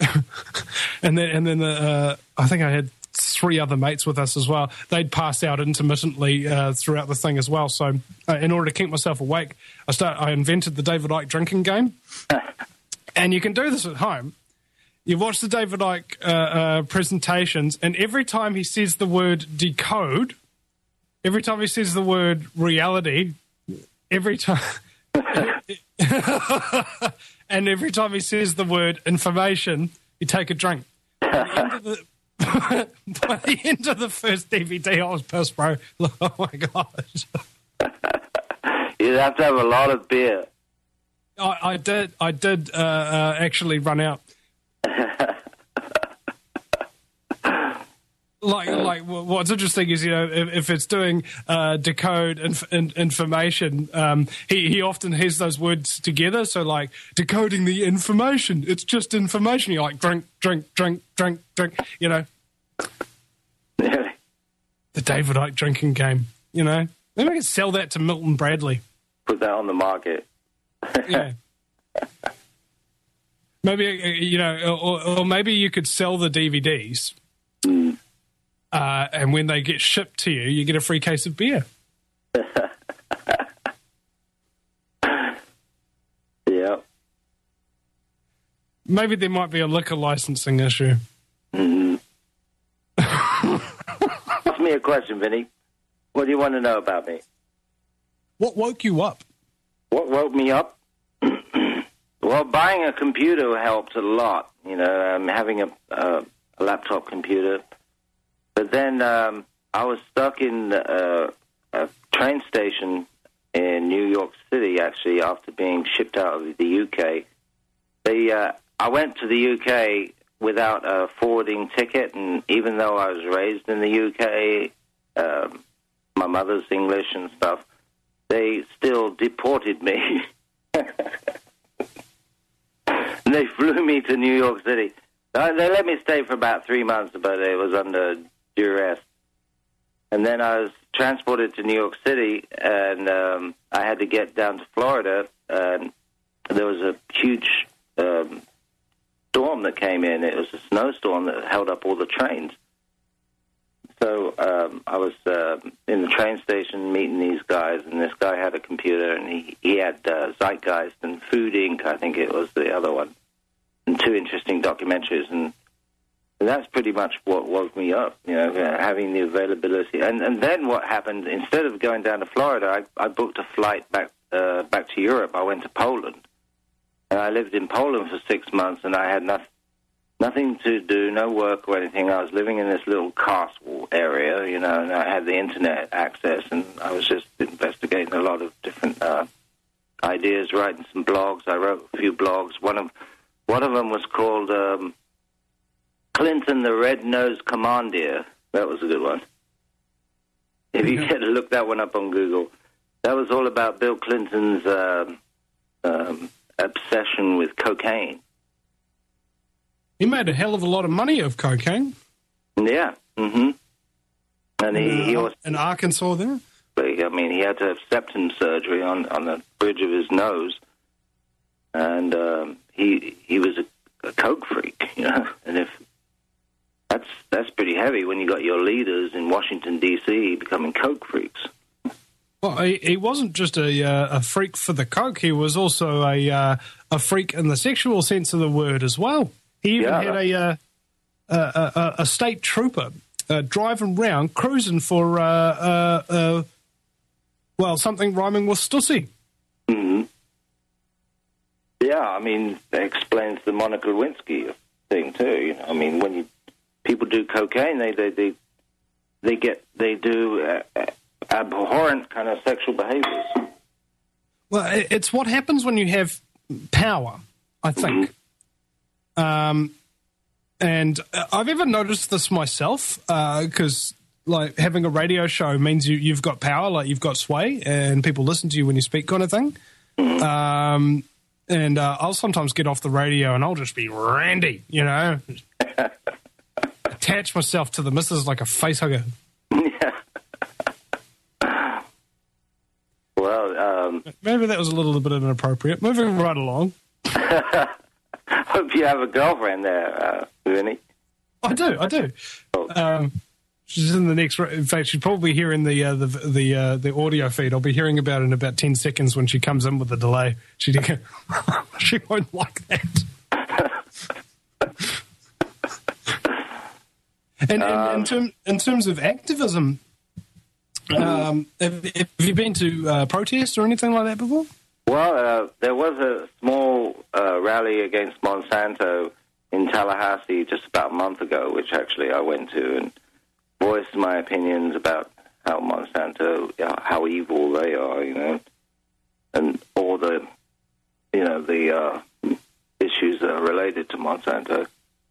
I think I had 3 other mates with us as well. They'd pass out intermittently throughout the thing as well. So in order to keep myself awake, I invented the David Icke drinking game, and you can do this at home. You watch the David Icke presentations, and every time he says the word decode. Every time he says the word reality, every time, and every time he says the word information, you take a drink. By the end of the first DVD, I was pissed, bro. Oh my gosh! You'd have to have a lot of beer. I did actually run out. Like what's interesting is, if it's doing decode information, he often has those words together. So like decoding the information, it's just information. You're like drink. Really? The David Icke drinking game. Maybe I could sell that to Milton Bradley. Put that on the market. Yeah. Maybe or maybe you could sell the DVDs. And when they get shipped to you, you get a free case of beer. Yeah. Maybe there might be a liquor licensing issue. Mm-hmm. Ask me a question, Vinny. What do you want to know about me? What woke you up? What woke me up? Well, buying a computer helped a lot. Having a laptop computer. But then I was stuck in a train station in New York City, actually, after being shipped out of the UK. I went to the UK without a forwarding ticket, and even though I was raised in the UK, my mother's English and stuff, they still deported me. And they flew me to New York City. They let me stay for about 3 months, but it was under duress. And then I was transported to New York City, and I had to get down to Florida, and there was a huge storm that came in. It was a snowstorm that held up all the trains. So I was in the train station meeting these guys, and this guy had a computer, and he had Zeitgeist and Food Inc., I think it was the other one, and 2 interesting documentaries, and that's pretty much what woke me up, having the availability. And then what happened, instead of going down to Florida, I booked a flight back to Europe. I went to Poland. And I lived in Poland for 6 months, and I had nothing to do, no work or anything. I was living in this little castle area, and I had the internet access, and I was just investigating a lot of different ideas, writing some blogs. I wrote a few blogs. One of them was called Clinton the Red-Nosed Commandeer. That was a good one. If you get to look that one up on Google. That was all about Bill Clinton's obsession with cocaine. He made a hell of a lot of money of cocaine. Yeah. Mm-hmm. And he was in Arkansas there? I mean, he had to have septum surgery on the bridge of his nose. And he was a coke freak, And if that's pretty heavy when you got your leaders in Washington, D.C. becoming coke freaks. Well, he wasn't just a freak for the coke. He was also a freak in the sexual sense of the word as well. He even had a state trooper driving around cruising for something rhyming with Stussy. Mm-hmm. Yeah, I mean, that explains the Monica Lewinsky thing too. You know, I mean, when people do cocaine, they do abhorrent kind of sexual behaviors. Well, it's what happens when you have power, I think. And I've even noticed this myself, because like having a radio show means you've got power, like you've got sway, and people listen to you when you speak, kind of thing. And I'll sometimes get off the radio and I'll just be randy, you know, attach myself to the missus like a face hugger. Well, maybe that was a little bit inappropriate. Moving right along. Hope you have a girlfriend there, Vinny. I do. She's in the next. In fact, she'd probably hear in the audio feed. I'll be hearing about it in about 10 seconds when she comes in with the delay. She won't like that. And in terms of activism, have you been to protests or anything like that before? Well, there was a small rally against Monsanto in Tallahassee just about a month ago, which actually I went to and voiced my opinions about how Monsanto, how evil they are, you know, and all the, you know, the issues that are related to Monsanto.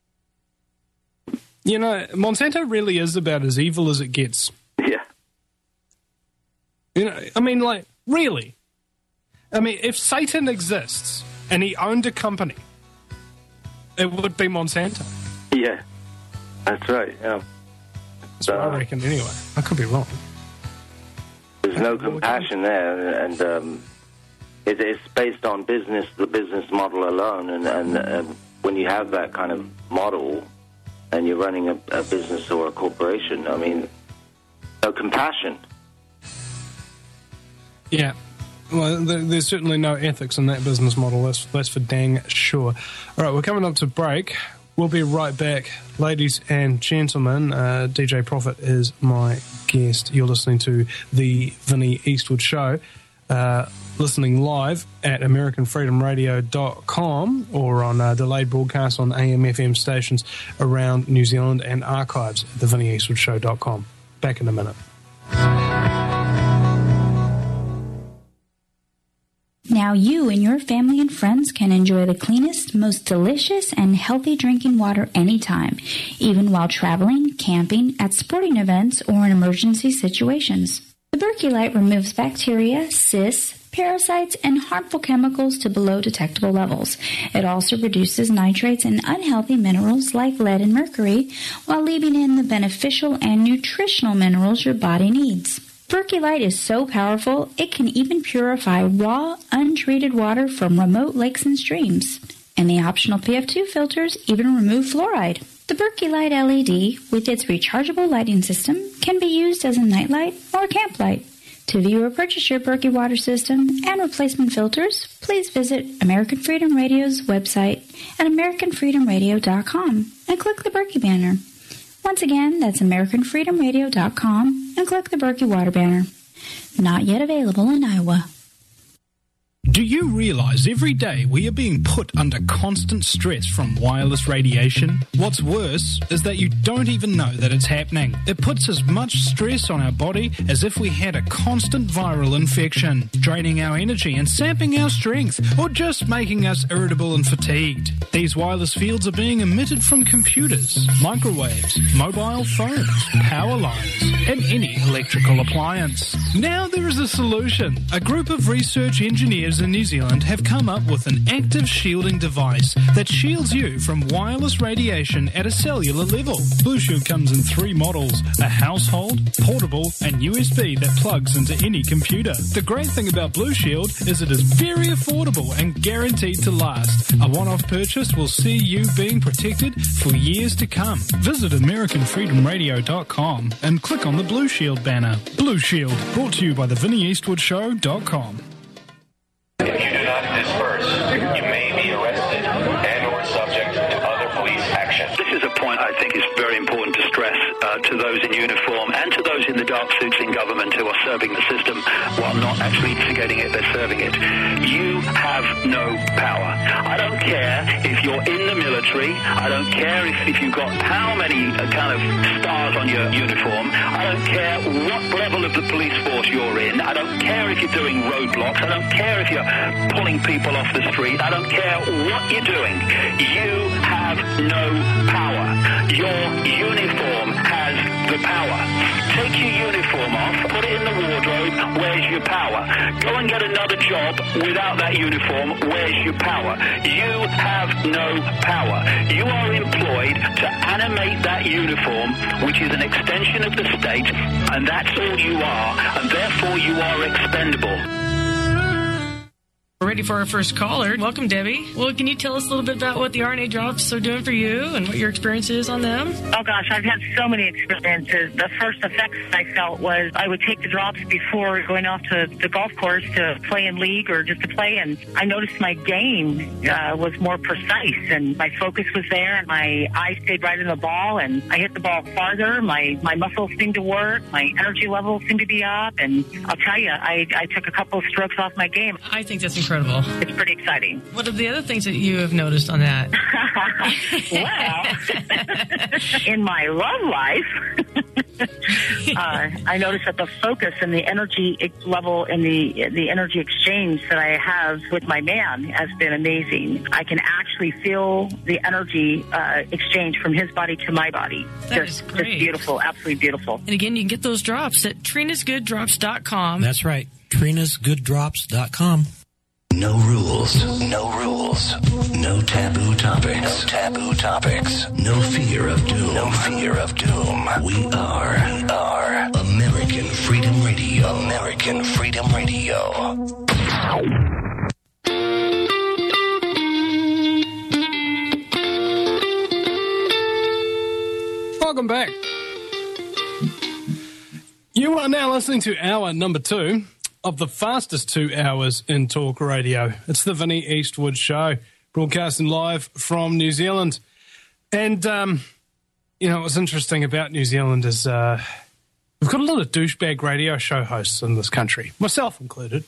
You know, Monsanto really is about as evil as it gets. Yeah. You know, I mean, like, really? I mean, if Satan exists and he owned a company, it would be Monsanto. Yeah, that's right, yeah. That's what I reckon anyway. I could be wrong. There's no compassion there, and it's based on the business model alone, and when you have that kind of model and you're running a business or a corporation, I mean, no compassion. Yeah. Well, there's certainly no ethics in that business model. That's for dang sure. All right, we're coming up to break. We'll be right back. Ladies and gentlemen, DJ Prophet is my guest. You're listening to the Vinny Eastwood Show, listening live at AmericanFreedomRadio.com or on delayed broadcasts on AM/FM stations around New Zealand and archives at theVinnyEastwoodShow.com. Back in a minute. Now you and your family and friends can enjoy the cleanest, most delicious, and healthy drinking water anytime, even while traveling, camping, at sporting events, or in emergency situations. The Berkey Light removes bacteria, cysts, parasites, and harmful chemicals to below detectable levels. It also reduces nitrates and unhealthy minerals like lead and mercury, while leaving in the beneficial and nutritional minerals your body needs. Berkey Light is so powerful, it can even purify raw, untreated water from remote lakes and streams. And the optional PF2 filters even remove fluoride. The Berkey Light LED, with its rechargeable lighting system, can be used as a nightlight or a camp light. To view or purchase your Berkey water system and replacement filters, please visit American Freedom Radio's website at AmericanFreedomRadio.com and click the Berkey banner. Once again, that's AmericanFreedomRadio.com and click the Berkey water banner. Not yet available in Iowa. Do you realize every day we are being put under constant stress from wireless radiation? What's worse is that you don't even know that it's happening. It puts as much stress on our body as if we had a constant viral infection, draining our energy and sapping our strength, or just making us irritable and fatigued. These wireless fields are being emitted from computers, microwaves, mobile phones, power lines, and any electrical appliance. Now there is a solution. A group of research engineers in New Zealand have come up with an active shielding device that shields you from wireless radiation at a cellular level. Blue Shield comes in 3 models: a household, portable, and USB that plugs into any computer. The great thing about Blue Shield is it is very affordable and guaranteed to last. A one-off purchase will see you being protected for years to come. Visit AmericanFreedomRadio.com and click on the Blue Shield banner. Blue Shield, brought to you by theVinnyEastwoodShow.com. If you do not disperse, you may be arrested and or subject to other police action. action. This is a point I think is very important to stress to those in uniform and to those in the dark suits in government who are serving the system while not actually instigating it, they're serving it. You have no power. I don't care if you're in the military. I don't care if you've got how many kind of stars on your uniform. I don't care what level of the police force you're in. I don't care if you're doing roadblocks. I don't care if you're pulling people off the street. I don't care what you're doing. You have no power. Your uniform has the power. Take your uniform off, put it in the wardrobe, where's your power? Go and get another job without that uniform, where's your power? You have no power. You are employed to animate that uniform, which is an extension of the state, and that's all you are, and therefore you are expendable. We're ready for our first caller. Welcome, Debbie. Well, can you tell us a little bit about what the RNA drops are doing for you and what your experience is on them? Oh, gosh, I've had so many experiences. The first effects I felt was I would take the drops before going off to the golf course to play in league or just to play, and I noticed my game was more precise, and my focus was there, and my eyes stayed right in the ball, and I hit the ball farther. My muscles seemed to work. My energy levels seemed to be up, and I'll tell you, I took a couple of strokes off my game. I think that's incredible. It's pretty exciting. What are the other things that you have noticed on that? Well, in my love life, I noticed that the focus and the energy level and the energy exchange that I have with my man has been amazing. I can actually feel the energy exchange from his body to my body. That is great. Just beautiful, absolutely beautiful. And again, you can get those drops at Trina'sGoodDrops.com. That's right, Trina'sGoodDrops.com. No rules. No rules. No taboo topics. No taboo topics. No fear of doom. No fear of doom. We are American Freedom Radio. American Freedom Radio. Welcome back. You are now listening to hour number 2 of the fastest 2 hours in talk radio. It's the Vinnie Eastwood Show, broadcasting live from New Zealand. And, what's interesting about New Zealand is we've got a lot of douchebag radio show hosts in this country, myself included,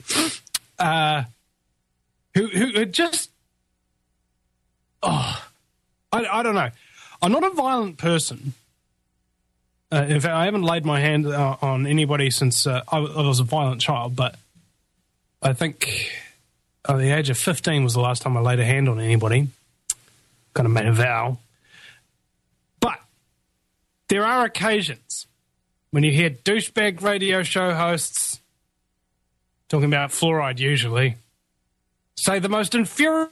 who just... I don't know. I'm not a violent person. In fact, I haven't laid my hand on anybody since I was a violent child, but I think at the age of 15 was the last time I laid a hand on anybody. Kind of made a vow. But there are occasions when you hear douchebag radio show hosts, talking about fluoride usually, say the most infuriating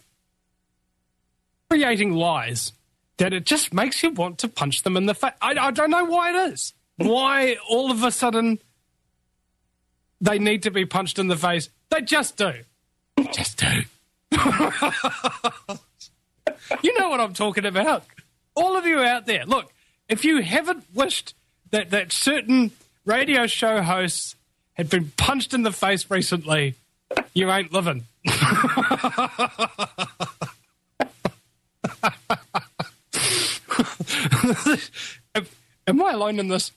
lies that it just makes you want to punch them in the face. I don't know why it is. Why all of a sudden they need to be punched in the face. They just do. They just do. You know what I'm talking about. All of you out there, look, if you haven't wished that certain radio show hosts had been punched in the face recently, you ain't living. Am I alone in this?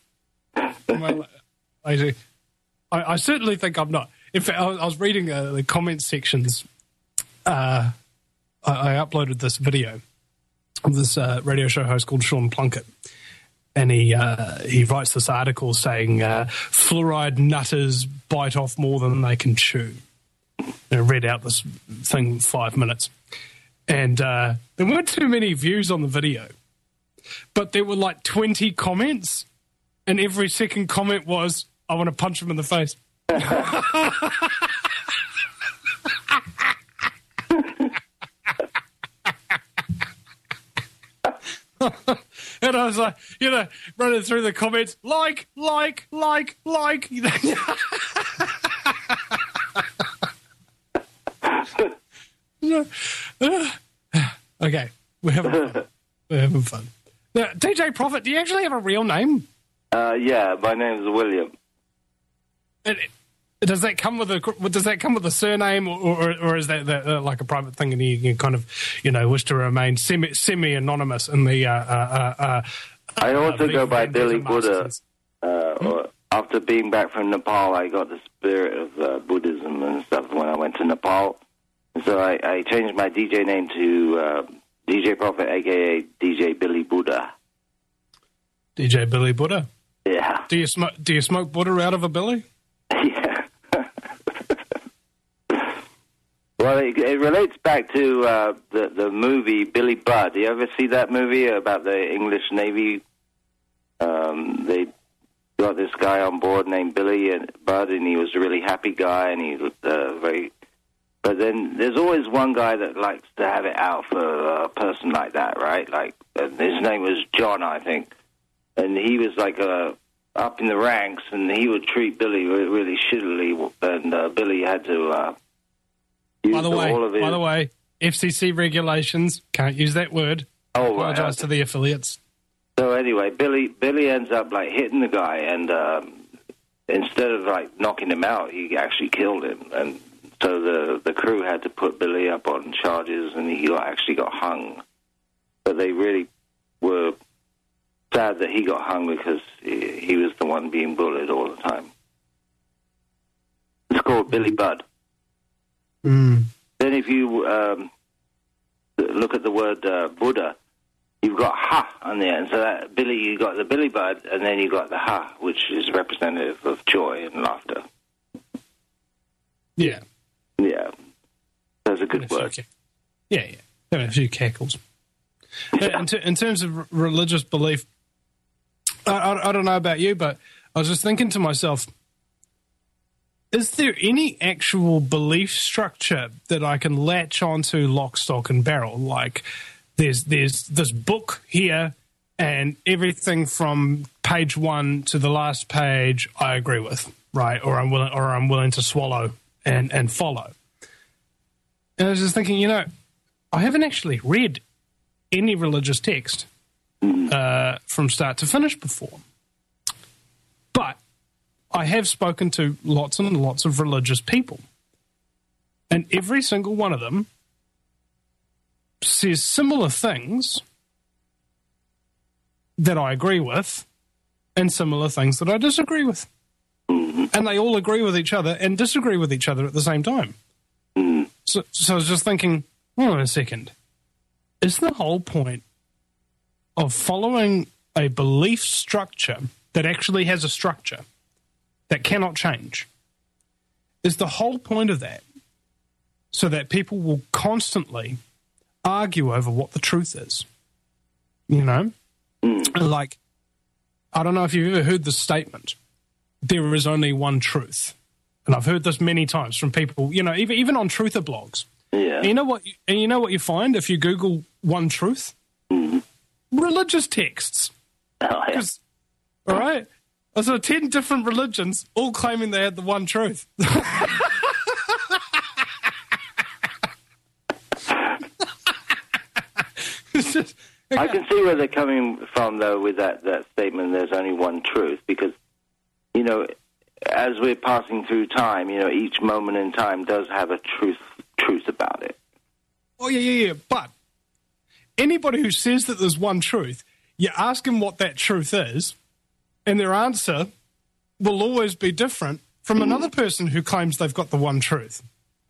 I certainly think I'm not. In fact, I was reading the comment sections. I uploaded this video of this radio show host called Sean Plunkett, and he writes this article saying fluoride nutters bite off more than they can chew. And I read out this thing in 5 minutes, and there weren't too many views on the video. But there were like 20 comments, and every second comment was, I want to punch him in the face. And I was like, running through the comments, like. Okay, we're having fun. Now, DJ Prophet, do you actually have a real name? Yeah, my name's William. Does that come with a surname, or is that like a private thing, and you kind of, wish to remain semi anonymous in the? I also go by Billy Buddha. After being back from Nepal, I got the spirit of Buddhism and stuff when I went to Nepal. And so I changed my DJ name to DJ Prophet, a.k.a. DJ Billy Buddha. DJ Billy Buddha? Yeah. Do you smoke Buddha out of a billy? Yeah. Well, it relates back to the movie Billy Budd. Do you ever see that movie about the English Navy? They got this guy on board named Billy Budd, and he was a really happy guy, and he was very... But then there's always one guy that likes to have it out for a person like that, right? Like, his name was John, I think. And he was like up in the ranks, and he would treat Billy really shittily, and Billy had to use By the his... way, FCC regulations, can't use that word. Oh, apologize to the affiliates. So anyway, Billy ends up like hitting the guy, and instead of like knocking him out, he actually killed him. And so the crew had to put Billy up on charges, and he actually got hung. But they really were sad that he got hung because he was the one being bullied all the time. It's called Billy Budd. Mm. Then if you look at the word Buddha, you've got ha on there, and so that Billy, you got the Billy Budd, and then you got the ha, which is representative of joy and laughter. Yeah. Yeah. That's a good word. Yeah. A few cackles. Yeah. In terms of religious belief, I don't know about you, but I was just thinking to myself, is there any actual belief structure that I can latch onto lock, stock, and barrel? Like, there's this book here, and everything from page 1 to the last page I agree with, right? Or I'm willing to swallow and follow. And I was just thinking, I haven't actually read any religious text from start to finish before. But I have spoken to lots and lots of religious people. And every single one of them says similar things that I agree with and similar things that I disagree with. And they all agree with each other and disagree with each other at the same time. So I was just thinking, hold on a second. Is the whole point of following a belief structure that actually has a structure that cannot change, is the whole point of that so that people will constantly argue over what the truth is? Like, I don't know if you've ever heard this statement, there is only one truth. And I've heard this many times from people, even on truther blogs. Yeah. And you know what you find if you Google one truth? Religious texts. Oh, yeah. All right? So 10 different religions all claiming they had the one truth. I can see where they're coming from, though, with that statement, there's only one truth, because, as we're passing through time, each moment in time does have a truth about it. Oh, yeah. But anybody who says that there's one truth, you ask them what that truth is, and their answer will always be different from another person who claims they've got the one truth.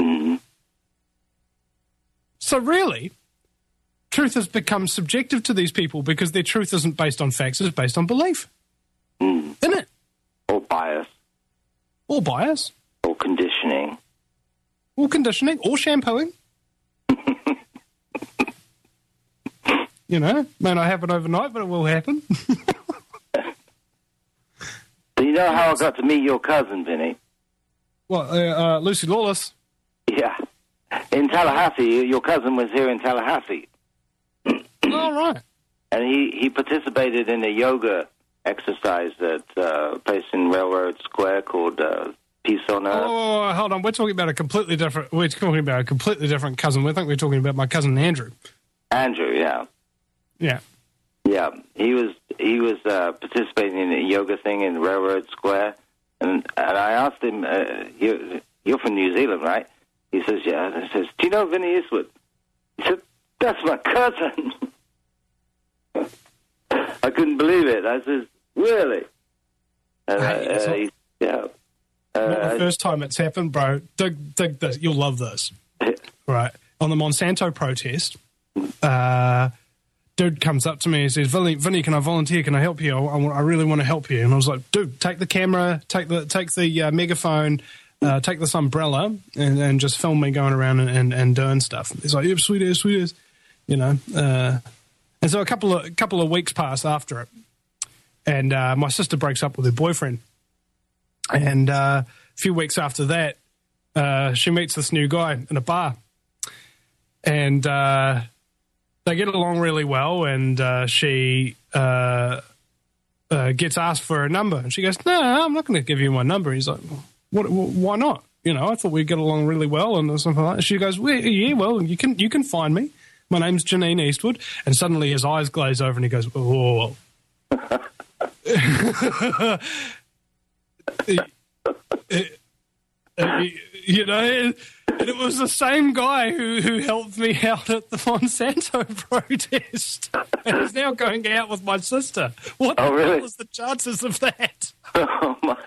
So really, truth has become subjective to these people because their truth isn't based on facts, it's based on belief. Isn't it? Or bias. Or bias. Or conditioning. Or conditioning. Or shampooing. May not happen overnight, but it will happen. Do you know how I got to meet your cousin, Vinny? What, Lucy Lawless? Yeah. In Tallahassee. Your cousin was here in Tallahassee. All right. And he participated in a yoga exercise at a place in Railroad Square called Peace on Earth. Oh, hold on. We're talking about a completely different cousin. I think we're talking about my cousin Andrew. Andrew, yeah. Yeah. Yeah. He was participating in a yoga thing in Railroad Square, And I asked him, you're from New Zealand, right? He says, yeah. And I says, do you know Vinny Eastwood? He said, that's my cousin. I couldn't believe it. I says, really? And Not the first time it's happened, bro. Dig this. You'll love this. Right. On the Monsanto protest, dude comes up to me and says, Vinny, can I volunteer? Can I help you? I really want to help you. And I was like, dude, take the camera, take the megaphone, take this umbrella, and just film me going around and doing stuff. He's like, yep, sweet as, you know. And so a couple of weeks pass after it, and my sister breaks up with her boyfriend. And a few weeks after that, she meets this new guy in a bar. And they get along really well, and she gets asked for a number. And she goes, no, I'm not going to give you my number. He's like, why not? You know, I thought we'd get along really well and something like that. She goes, well, yeah, well, you can find me. My name's Janine Eastwood. And suddenly his eyes glaze over and he goes, oh. You know, and it was the same guy who helped me out at the Monsanto protest. And he's now going out with my sister. What the hell is the chances of that? Oh, my.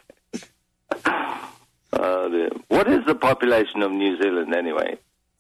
Oh, dear. What is the population of New Zealand anyway?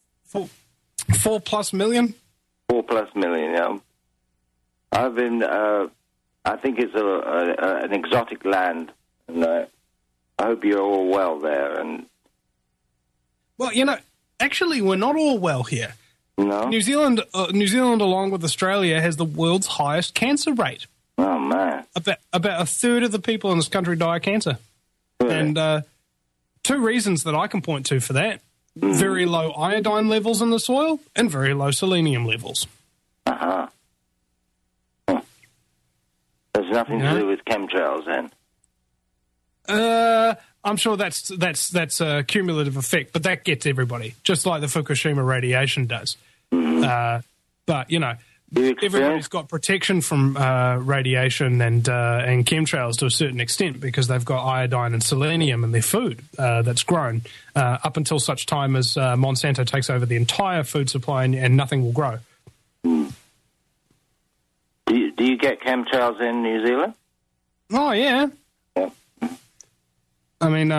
4+ million? 4+ million, yeah. I've been, I think it's an exotic land, and I hope you're all well there. And well, you know, actually, we're not all well here. No? New Zealand, along with Australia, has the world's highest cancer rate. Oh, man. About a third of the people in this country die of cancer. Really? And two reasons that I can point to for that. Very low iodine levels in the soil and very low selenium levels. Uh-huh. Huh. There's nothing to do with chemtrails then? I'm sure that's a cumulative effect, but that gets everybody, just like the Fukushima radiation does. But, you know, everybody's got protection from radiation and chemtrails to a certain extent because they've got iodine and selenium in their food that's grown up until such time as Monsanto takes over the entire food supply and nothing will grow. Do you get chemtrails in New Zealand? Oh, yeah. I mean,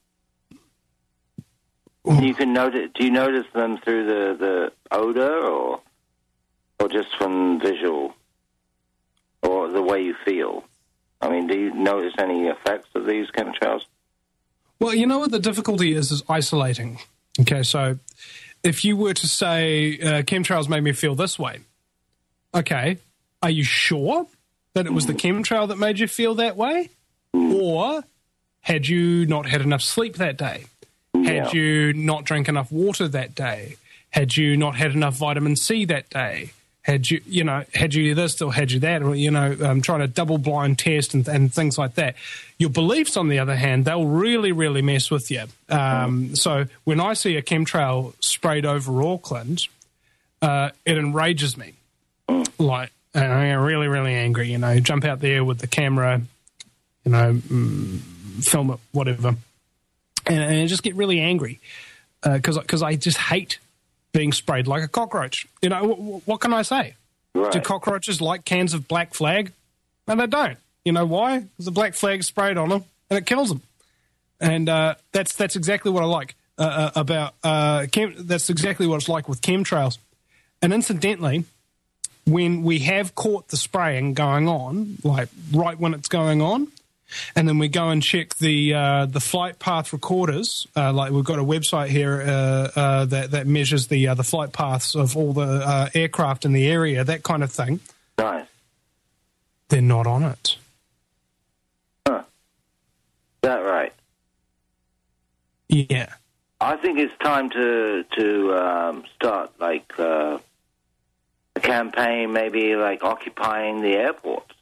you can notice. Do you notice them through the odor, or just from visual, or the way you feel? I mean, do you notice any effects of these chemtrails? Well, you know what the difficulty is isolating. Okay, so if you were to say chemtrails made me feel this way, okay, are you sure that it was the chemtrail that made you feel that way, or had you not had enough sleep that day? Had you not drank enough water that day? Had you not had enough vitamin C that day? Had you this or had you that? Or, trying to double-blind test and things like that. Your beliefs, on the other hand, they'll really, really mess with you. So when I see a chemtrail sprayed over Auckland, it enrages me. And I get really, really angry. Jump out there with the camera, film it, whatever, and I just get really angry because I just hate being sprayed like a cockroach. What can I say? Right. Do cockroaches like cans of Black Flag? No, they don't. You know why? Because the Black Flag is sprayed on them and it kills them. And that's exactly what I like about that's exactly what it's like with chemtrails. And incidentally, when we have caught the spraying going on, like right when it's going on, and then we go and check the flight path recorders. Like we've got a website here that measures the flight paths of all the aircraft in the area, that kind of thing. Nice. They're not on it. Huh. Is that right? Yeah. I think it's time to start like a campaign, maybe like occupying the airports.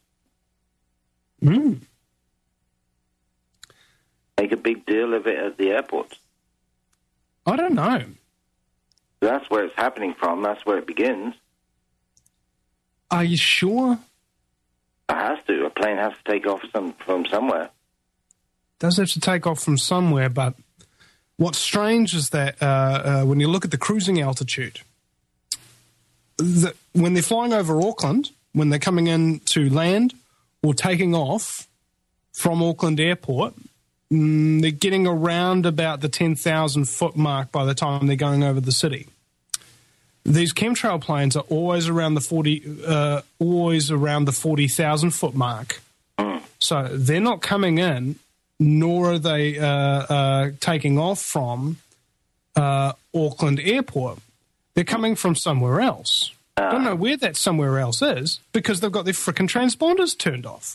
Make a big deal of it at the airports. I don't know. That's where it's happening from. That's where it begins. Are you sure? It has to. A plane has to take off from somewhere. does have to take off from somewhere, but what's strange is that when you look at the cruising altitude, when they're flying over Auckland, when they're coming in to land or taking off from Auckland Airport, they're getting around about the 10,000 foot mark by the time they're going over the city. These chemtrail planes are always around the 40,000 foot mark. So they're not coming in, nor are they taking off from Auckland Airport. They're coming from somewhere else. I don't know where that somewhere else is because they've got their frickin' transponders turned off.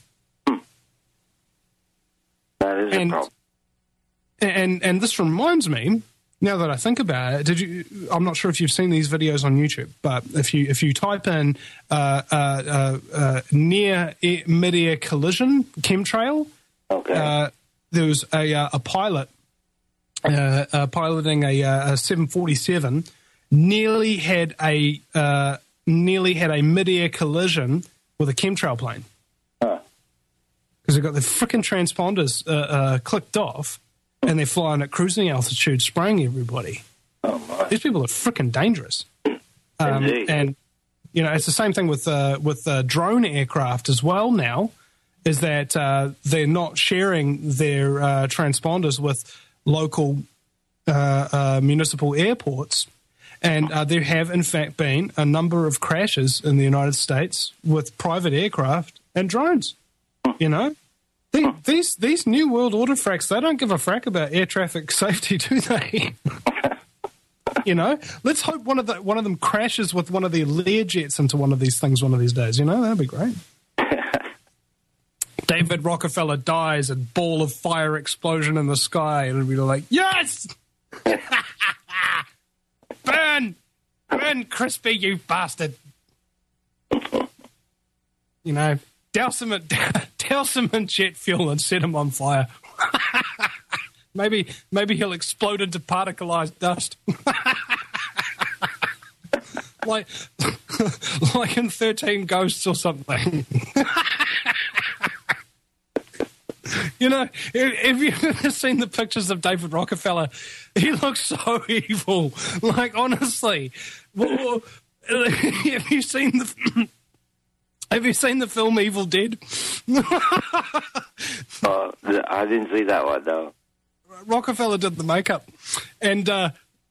That is a problem. And this reminds me, now that I think about it, I'm not sure if you've seen these videos on YouTube, but if you type in near mid-air collision chemtrail, there was a pilot piloting a 747 nearly had a mid-air collision with a chemtrail plane because they've got the frickin' transponders clicked off. And they're flying at cruising altitude, spraying everybody. Oh my! These people are freaking dangerous. And you know, it's the same thing with drone aircraft as well. Now, is that they're not sharing their transponders with local municipal airports, and there have in fact been a number of crashes in the United States with private aircraft and drones. You know. These New World Order fracks, they don't give a frack about air traffic safety, do they? You know, let's hope one of them crashes with one of the Learjets into one of these things one of these days. You know, that'd be great. David Rockefeller dies, and ball of fire explosion in the sky, and it'd be like, yes, burn, Crispy, you bastard. You know. Douse him in jet fuel and set him on fire. maybe he'll explode into particleized dust. like in 13 Ghosts or something. You know, have you ever seen the pictures of David Rockefeller? He looks so evil. Like, honestly. Have you seen the... Have you seen the film Evil Dead? I didn't see that one, though. Rockefeller did the makeup. And, no.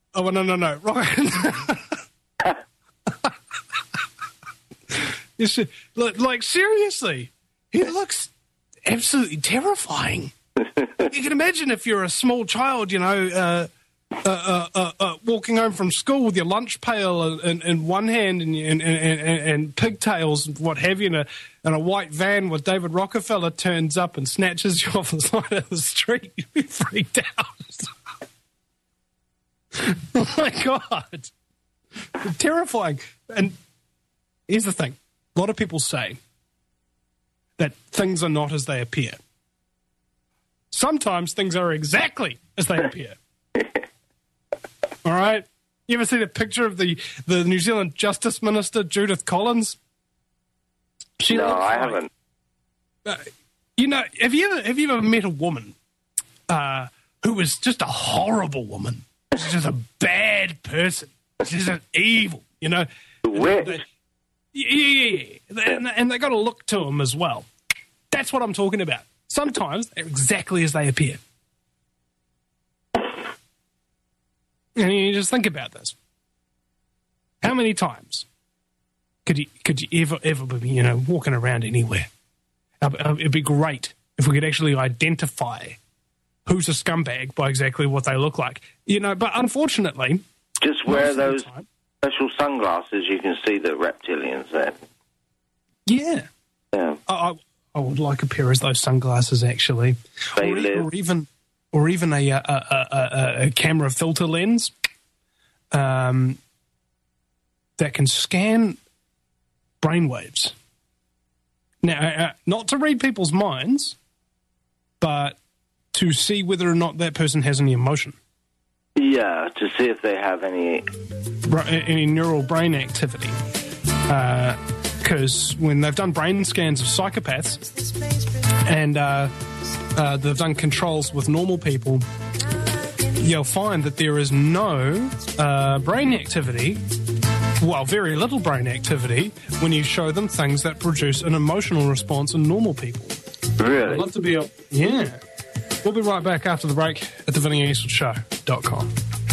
Like, seriously, he looks absolutely terrifying. You can imagine if you're a small child, you know, walking home from school with your lunch pail in one hand and pigtails and what have you, and a white van with David Rockefeller turns up and snatches you off the side of the street. You'd be freaked out. Oh my God. Terrifying. And here's the thing. A lot of people say that things are not as they appear. Sometimes things are exactly as they appear. All right? You ever seen a picture of the New Zealand Justice Minister, Judith Collins? No, I haven't. You know, have you ever met a woman who was just a horrible woman? She's just a bad person. She's just evil, you know? Witch. Yeah. And they got to look to them as well. That's what I'm talking about. Sometimes they're exactly as they appear. And you just think about this. How many times could you ever be, you know, walking around anywhere? It'd be great if we could actually identify who's a scumbag by exactly what they look like. You know, but unfortunately... Just wear those special sunglasses, you can see the reptilians there. Yeah. I would like a pair of those sunglasses, actually. Or even a camera filter lens that can scan brainwaves. Now, not to read people's minds, but to see whether or not that person has any emotion. Yeah, to see if they have any neural brain activity. Because when they've done brain scans of psychopaths, and they've done controls with normal people, you'll find that there is no brain activity, well, very little brain activity, when you show them things that produce an emotional response in normal people. Really? I'd love to be able... Yeah. We'll be right back after the break at thevinnieeastwoodshow.com.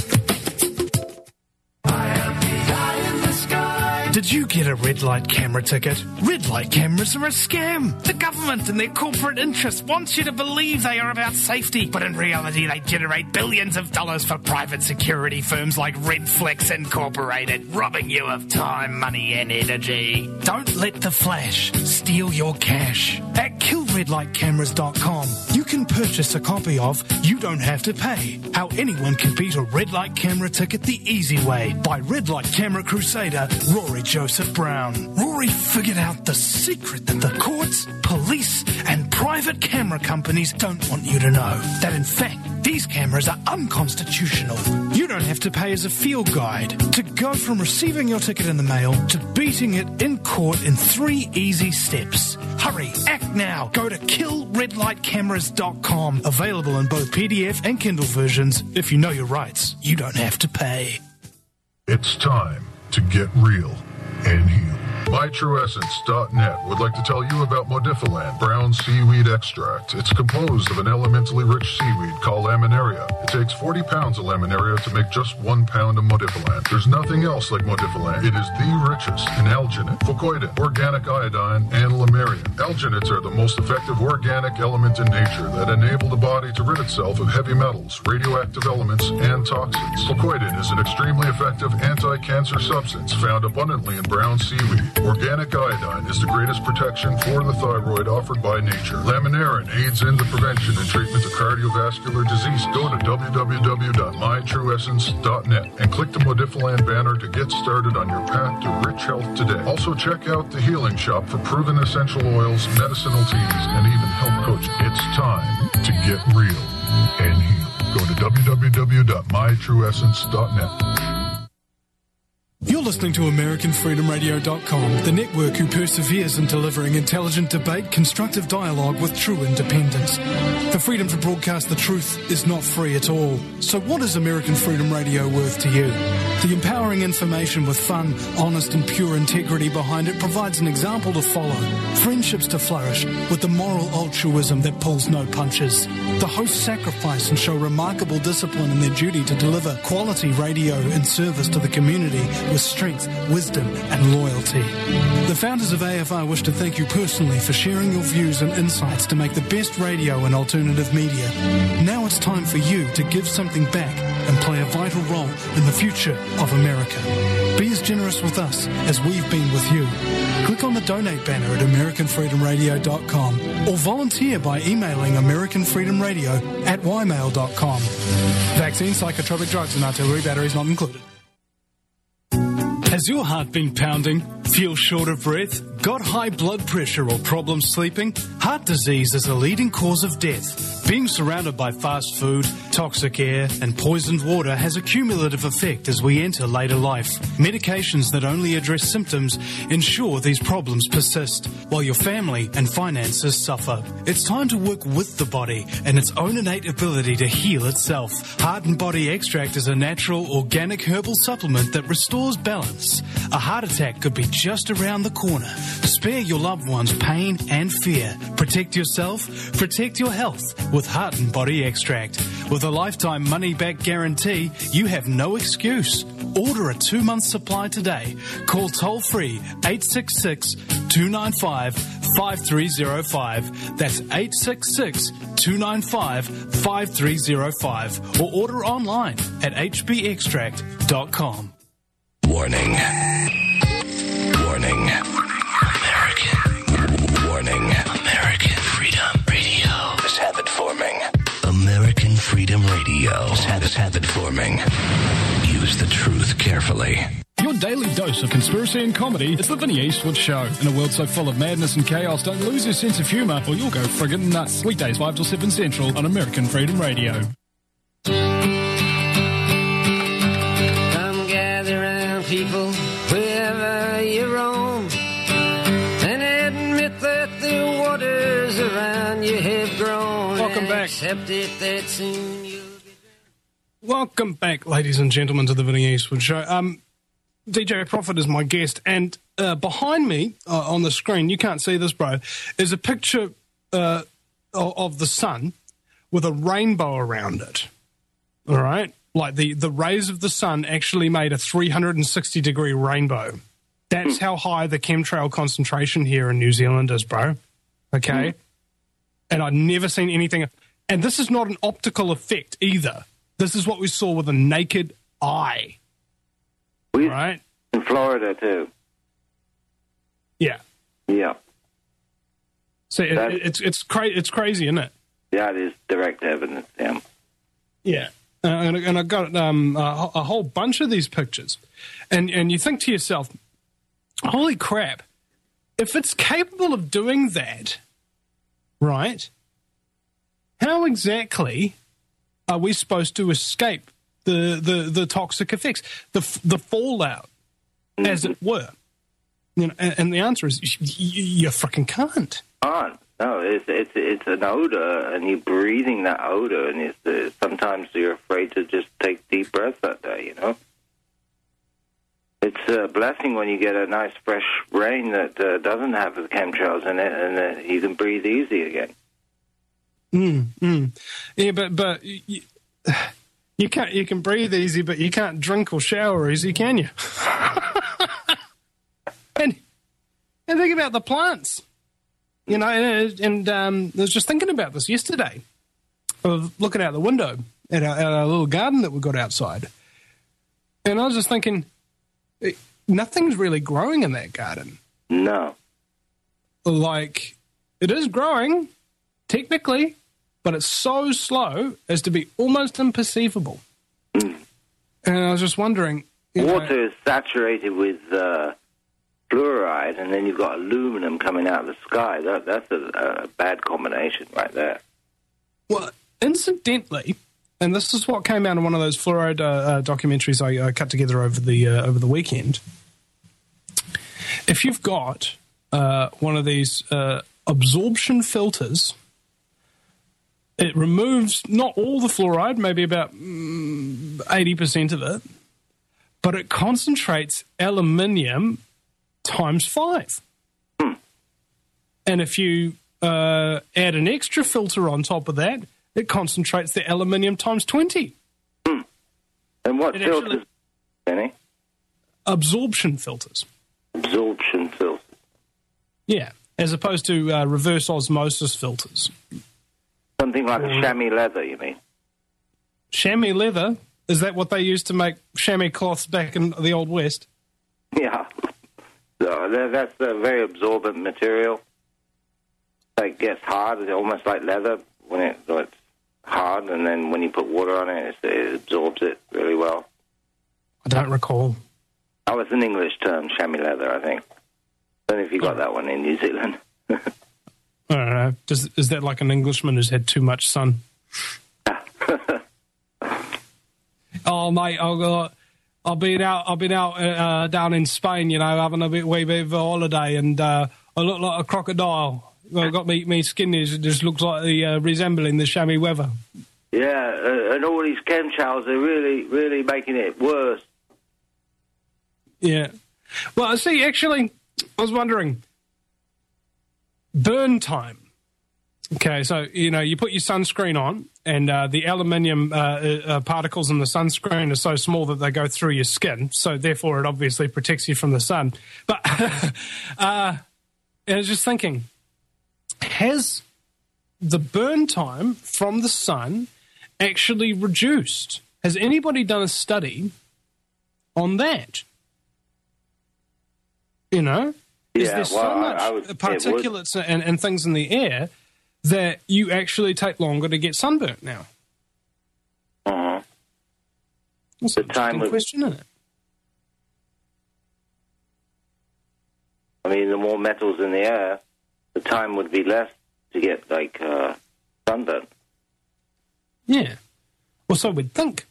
Did you get a red light camera ticket? Red light cameras are a scam. The government and their corporate interests want you to believe they are about safety, but in reality they generate billions of dollars for private security firms like Redflex Incorporated, robbing you of time, money and energy. Don't let the flash steal your cash. At killredlightcameras.com, you can purchase a copy of You Don't Have to Pay, How Anyone Can Beat a Red Light Camera Ticket the Easy Way by Red Light Camera Crusader Rory Joseph Brown. Rory figured out the secret that the courts, police and private camera companies don't want you to know. That in fact, these cameras are unconstitutional. You don't have to pay as a field guide to go from receiving your ticket in the mail to beating it in court in 3 easy steps. Hurry, act now. Go to killredlightcameras.com. Available in both PDF and Kindle versions. If you know your rights, you don't have to pay. It's time to get real and heal. MyTrueEssence.net would like to tell you about Modifiland brown seaweed extract. It's composed of an elementally rich seaweed called laminaria. It takes 40 pounds of laminaria to make just 1 pound of Modifiland. There's nothing else like Modifiland. It is the richest in alginate, fucoidin, organic iodine, and lamarian. Alginates are the most effective organic element in nature that enable the body to rid itself of heavy metals, radioactive elements, and toxins. Fucoidin is an extremely effective anti-cancer substance found abundantly in brown seaweed. Organic iodine is the greatest protection for the thyroid offered by nature. Laminarin aids in the prevention and treatment of cardiovascular disease. Go to www.mytrueessence.net and click the Modifiland banner to get started on your path to rich health today. Also check out the Healing Shop for proven essential oils, medicinal teas, and even health coaching. It's time to get real and heal. Go to www.mytrueessence.net. You're listening to AmericanFreedomRadio.com, the network who perseveres in delivering intelligent debate, constructive dialogue with true independence. The freedom to broadcast the truth is not free at all. So what is American Freedom Radio worth to you? The empowering information with fun, honest and pure integrity behind it provides an example to follow, friendships to flourish, with the moral altruism that pulls no punches. The hosts sacrifice and show remarkable discipline in their duty to deliver quality radio in service to the community with strength, wisdom and loyalty. The founders of AFR wish to thank you personally for sharing your views and insights to make the best radio and alternative media. Now it's time for you to give something back and play a vital role in the future of America. Be as generous with us as we've been with you. Click on the donate banner at AmericanFreedomRadio.com or volunteer by emailing AmericanFreedomRadio@ymail.com. Vaccine, psychotropic drugs and artillery batteries not included. Has your heart been pounding? Feel short of breath? Got high blood pressure or problems sleeping? Heart disease is a leading cause of death. Being surrounded by fast food, toxic air and poisoned water has a cumulative effect as we enter later life. Medications that only address symptoms ensure these problems persist, while your family and finances suffer. It's time to work with the body and its own innate ability to heal itself. Heart and Body Extract is a natural, organic herbal supplement that restores balance. A heart attack could be just around the corner. Spare your loved ones pain and fear. Protect yourself, protect your health with Heart and Body Extract. With a lifetime money-back guarantee, you have no excuse. Order a 2-month supply today. Call toll-free 866-295-5305. That's 866-295-5305. Or order online at hbextract.com. Warning. Warning. Warning. American Freedom Radio is habit forming. American Freedom Radio is habit forming. Use the truth carefully. Your daily dose of conspiracy and comedy is the Vinnie Eastwood Show. In a world so full of madness and chaos, don't lose your sense of humour or you'll go friggin' nuts. Weekdays 5 till 7 Central on American Freedom Radio. Come gather round, people, wherever you roam, and admit that the waters around you you have grown. Welcome back. Accept it that soon you'll be... Welcome back, ladies and gentlemen, to the Vinny Eastwood Show. DJ Prophet is my guest, and behind me on the screen, you can't see this, bro, is a picture of the sun with a rainbow around it. All right? Like the rays of the sun actually made a 360-degree rainbow. That's how high the chemtrail concentration here in New Zealand is, bro. Okay? And I've never seen anything. And this is not an optical effect either. This is what we saw with a naked eye. Right? In Florida, too. Yeah. Yeah. So it's crazy, isn't it? Yeah, it is direct evidence, yeah. Yeah. And I got a whole bunch of these pictures. And you think to yourself, holy crap, if it's capable of doing that, right, how exactly are we supposed to escape the toxic effects, the fallout, as it were? You know, and the answer is you freaking can't. No, it's an odor, and you're breathing that odor, and sometimes you're afraid to just take deep breaths that day, you know? It's a blessing when you get a nice fresh rain that doesn't have the chemtrails in it, and you can breathe easy again. Yeah, but you can't. You can breathe easy, but you can't drink or shower easy, can you? and think about the plants. You know, and I was just thinking about this yesterday. I was looking out the window at our little garden that we've got outside, and I was just thinking, nothing's really growing in that garden. No. Like, it is growing, technically, but it's so slow as to be almost imperceivable. And I was just wondering... Water is saturated with fluoride, and then you've got aluminum coming out of the sky. That's a bad combination right there. Well, incidentally, and this is what came out in one of those fluoride documentaries I cut together over the weekend. If you've got one of these absorption filters, it removes not all the fluoride, maybe about 80% of it, but it concentrates aluminium times 5. And if you add an extra filter on top of that, it concentrates the aluminium times 20. And what filters, Benny? Absorption filters. Absorption filters. Yeah, as opposed to reverse osmosis filters. Something like chamois leather, you mean? Chamois leather? Is that what they used to make chamois cloths back in the Old West? Yeah. So that's a very absorbent material. It gets hard. It's almost like leather when it's hard, and then when you put water on it, it absorbs it really well. I don't recall. Oh, it's an English term, chamois leather, I think. I don't know if you got that one in New Zealand. I don't know. Is that like an Englishman who's had too much sun? Oh, mate, I've been out down in Spain, you know, having a wee bit of a holiday, and I look like a crocodile. I've got me skin is just looks like resembling the chamois weather. Yeah, and all these chemtrails are really, really making it worse. Yeah. Well, see, actually, I was wondering, burn time. Okay, so, you know, you put your sunscreen on, and the aluminium particles in the sunscreen are so small that they go through your skin, so therefore it obviously protects you from the sun. But I was just thinking, has the burn time from the sun actually reduced? Has anybody done a study on that? You know? Is there so much particulates and things in the air that you actually take longer to get sunburnt now? That's an interesting question, isn't it? I mean, the more metals in the air, the time would be less to get, like, sunburn. Yeah. Well, so we'd think.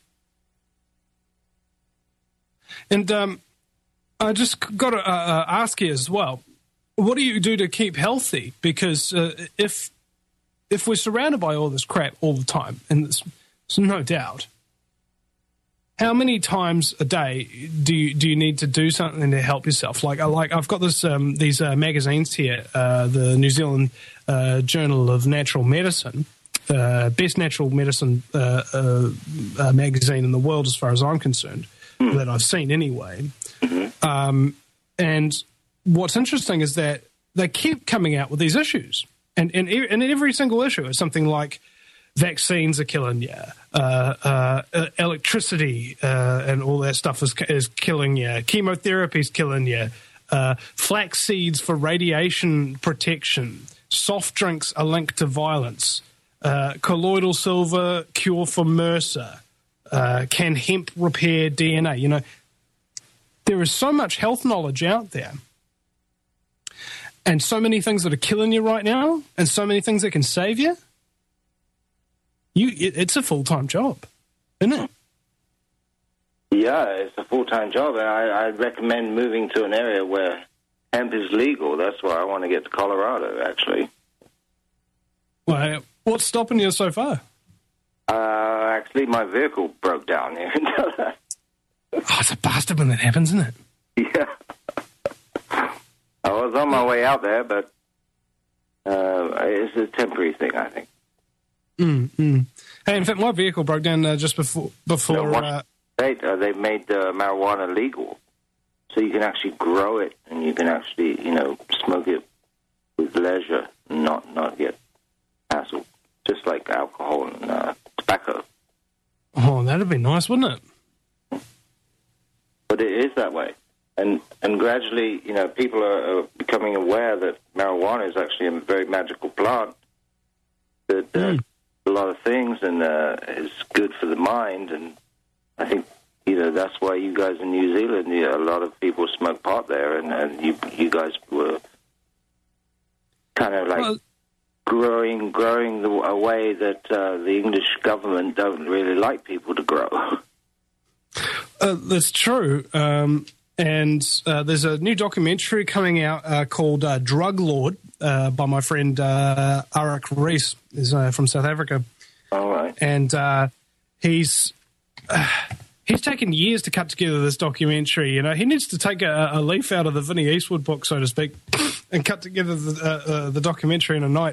And I just got to ask you as well, what do you do to keep healthy? Because if if we're surrounded by all this crap all the time, and there's no doubt, how many times a day do you need to do something to help yourself? Like I've got these magazines here, the New Zealand Journal of Natural Medicine, best natural medicine magazine in the world as far as I'm concerned, that I've seen anyway. And what's interesting is that they keep coming out with these issues, and every single issue is something like vaccines are killing you, electricity and all that stuff is killing you, chemotherapy's killing you, flax seeds for radiation protection, soft drinks are linked to violence, colloidal silver cure for MRSA, can hemp repair DNA? You know, there is so much health knowledge out there, and so many things that are killing you right now, and so many things that can save you. It's a full-time job, isn't it? Yeah, it's a full-time job, and I recommend moving to an area where hemp is legal. That's why I want to get to Colorado, actually. Well, what's stopping you so far? Actually, my vehicle broke down here. Oh, it's a bastard when that happens, isn't it? Yeah. I was on my way out there, but it's a temporary thing, I think. Hey, in fact, my vehicle broke down just before. They made marijuana legal, so you can actually grow it and you can actually, smoke it with leisure, and not get hassled, just like alcohol and tobacco. Oh, that'd be nice, wouldn't it? But it is that way, and gradually, people are becoming aware that marijuana is actually a very magical plant. That a lot of things, and is good for the mind, and I think that's why you guys in New Zealand, a lot of people smoke pot there, and you guys were kind of like growing a way that the English government don't really like people to grow. That's true, and there's a new documentary coming out called Drug Lord by my friend Arik Rees, is from South Africa. All right. And he's taken years to cut together this documentary. He needs to take a leaf out of the Vinnie Eastwood book, so to speak, and cut together the documentary in a night.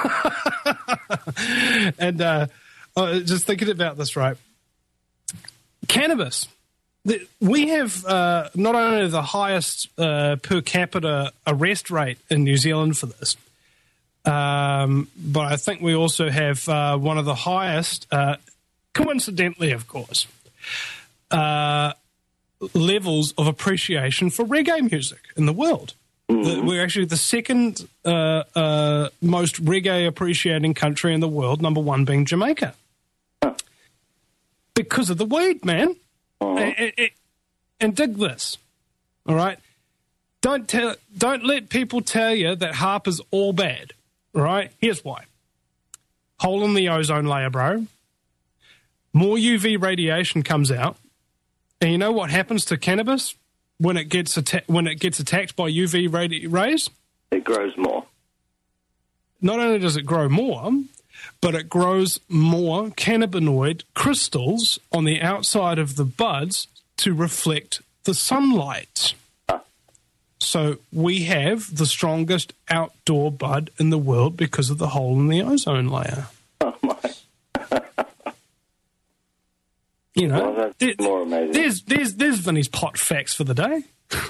And just thinking about this, right? Cannabis. We have not only the highest per capita arrest rate in New Zealand for this, but I think we also have one of the highest, coincidentally, of course, levels of appreciation for reggae music in the world. We're actually the second most reggae appreciating country in the world, number one being Jamaica. Because of the weed, man. And dig this, all right? Don't let people tell you that HAARP is all bad, all right? Here's why. Hole in the ozone layer, bro. More UV radiation comes out, and you know what happens to cannabis when it gets attacked by UV rays? It grows more. Not only does it grow more, but it grows more cannabinoid crystals on the outside of the buds to reflect the sunlight. So we have the strongest outdoor bud in the world because of the hole in the ozone layer. Oh, my. Well, that's more amazing. There's Vinny's pot facts for the day.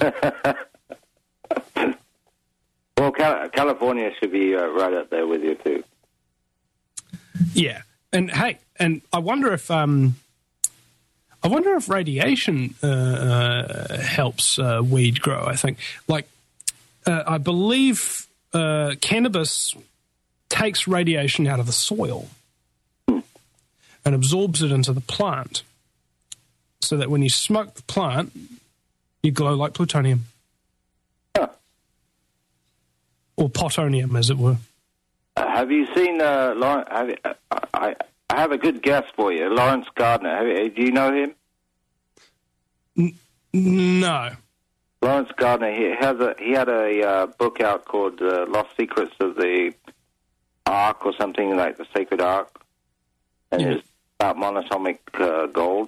Well, California should be right up there with you, too. Yeah, and hey, and I wonder if radiation helps weed grow. I think, I believe cannabis takes radiation out of the soil and absorbs it into the plant, so that when you smoke the plant, you glow like plutonium or potonium, as it were. Have you seen Lawrence? I have a good guess for you, Lawrence Gardner. Do you know him? No. Lawrence Gardner. He had a book out called "Lost Secrets of the Ark or something like the Sacred Ark, and it's about monatomic gold.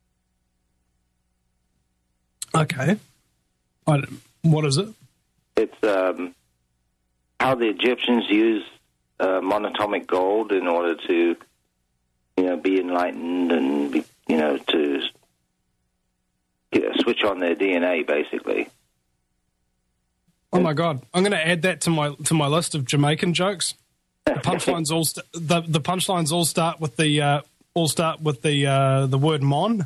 Okay. What is it? It's how the Egyptians used monatomic gold in order to, be enlightened and to switch on their DNA, basically. Oh my God! I'm going to add that to my list of Jamaican jokes. The punchlines the punchlines all start with the word mon.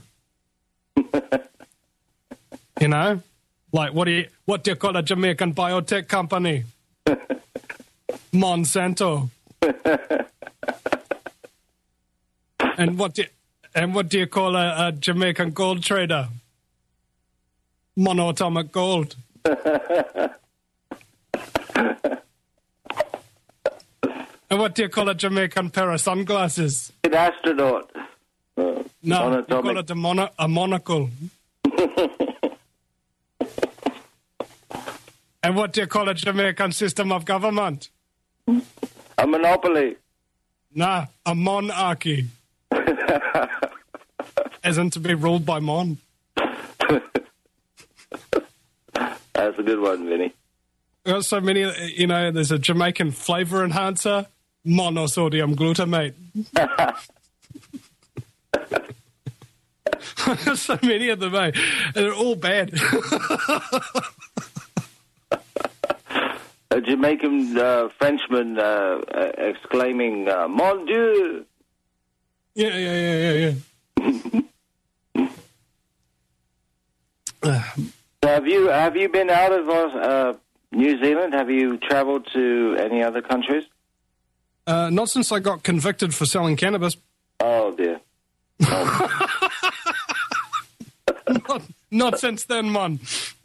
Like what do you call a Jamaican biotech company? Monsanto. And what do you call a Jamaican gold trader? Monatomic gold. And what do you call a Jamaican pair of sunglasses? An astronaut. No, you call it a monocle. And what do you call a Jamaican system of government? A monopoly. Nah, a monarchy. As in to be ruled by Mon. That's a good one, Vinny. There's so many, there's a Jamaican flavor enhancer, monosodium glutamate. There's so many of them, eh? And they're all bad. A Jamaican Frenchman exclaiming, Mon Dieu! Yeah. Have you been out of New Zealand? Have you travelled to any other countries? Not since I got convicted for selling cannabis. Oh, dear. Not since then, man.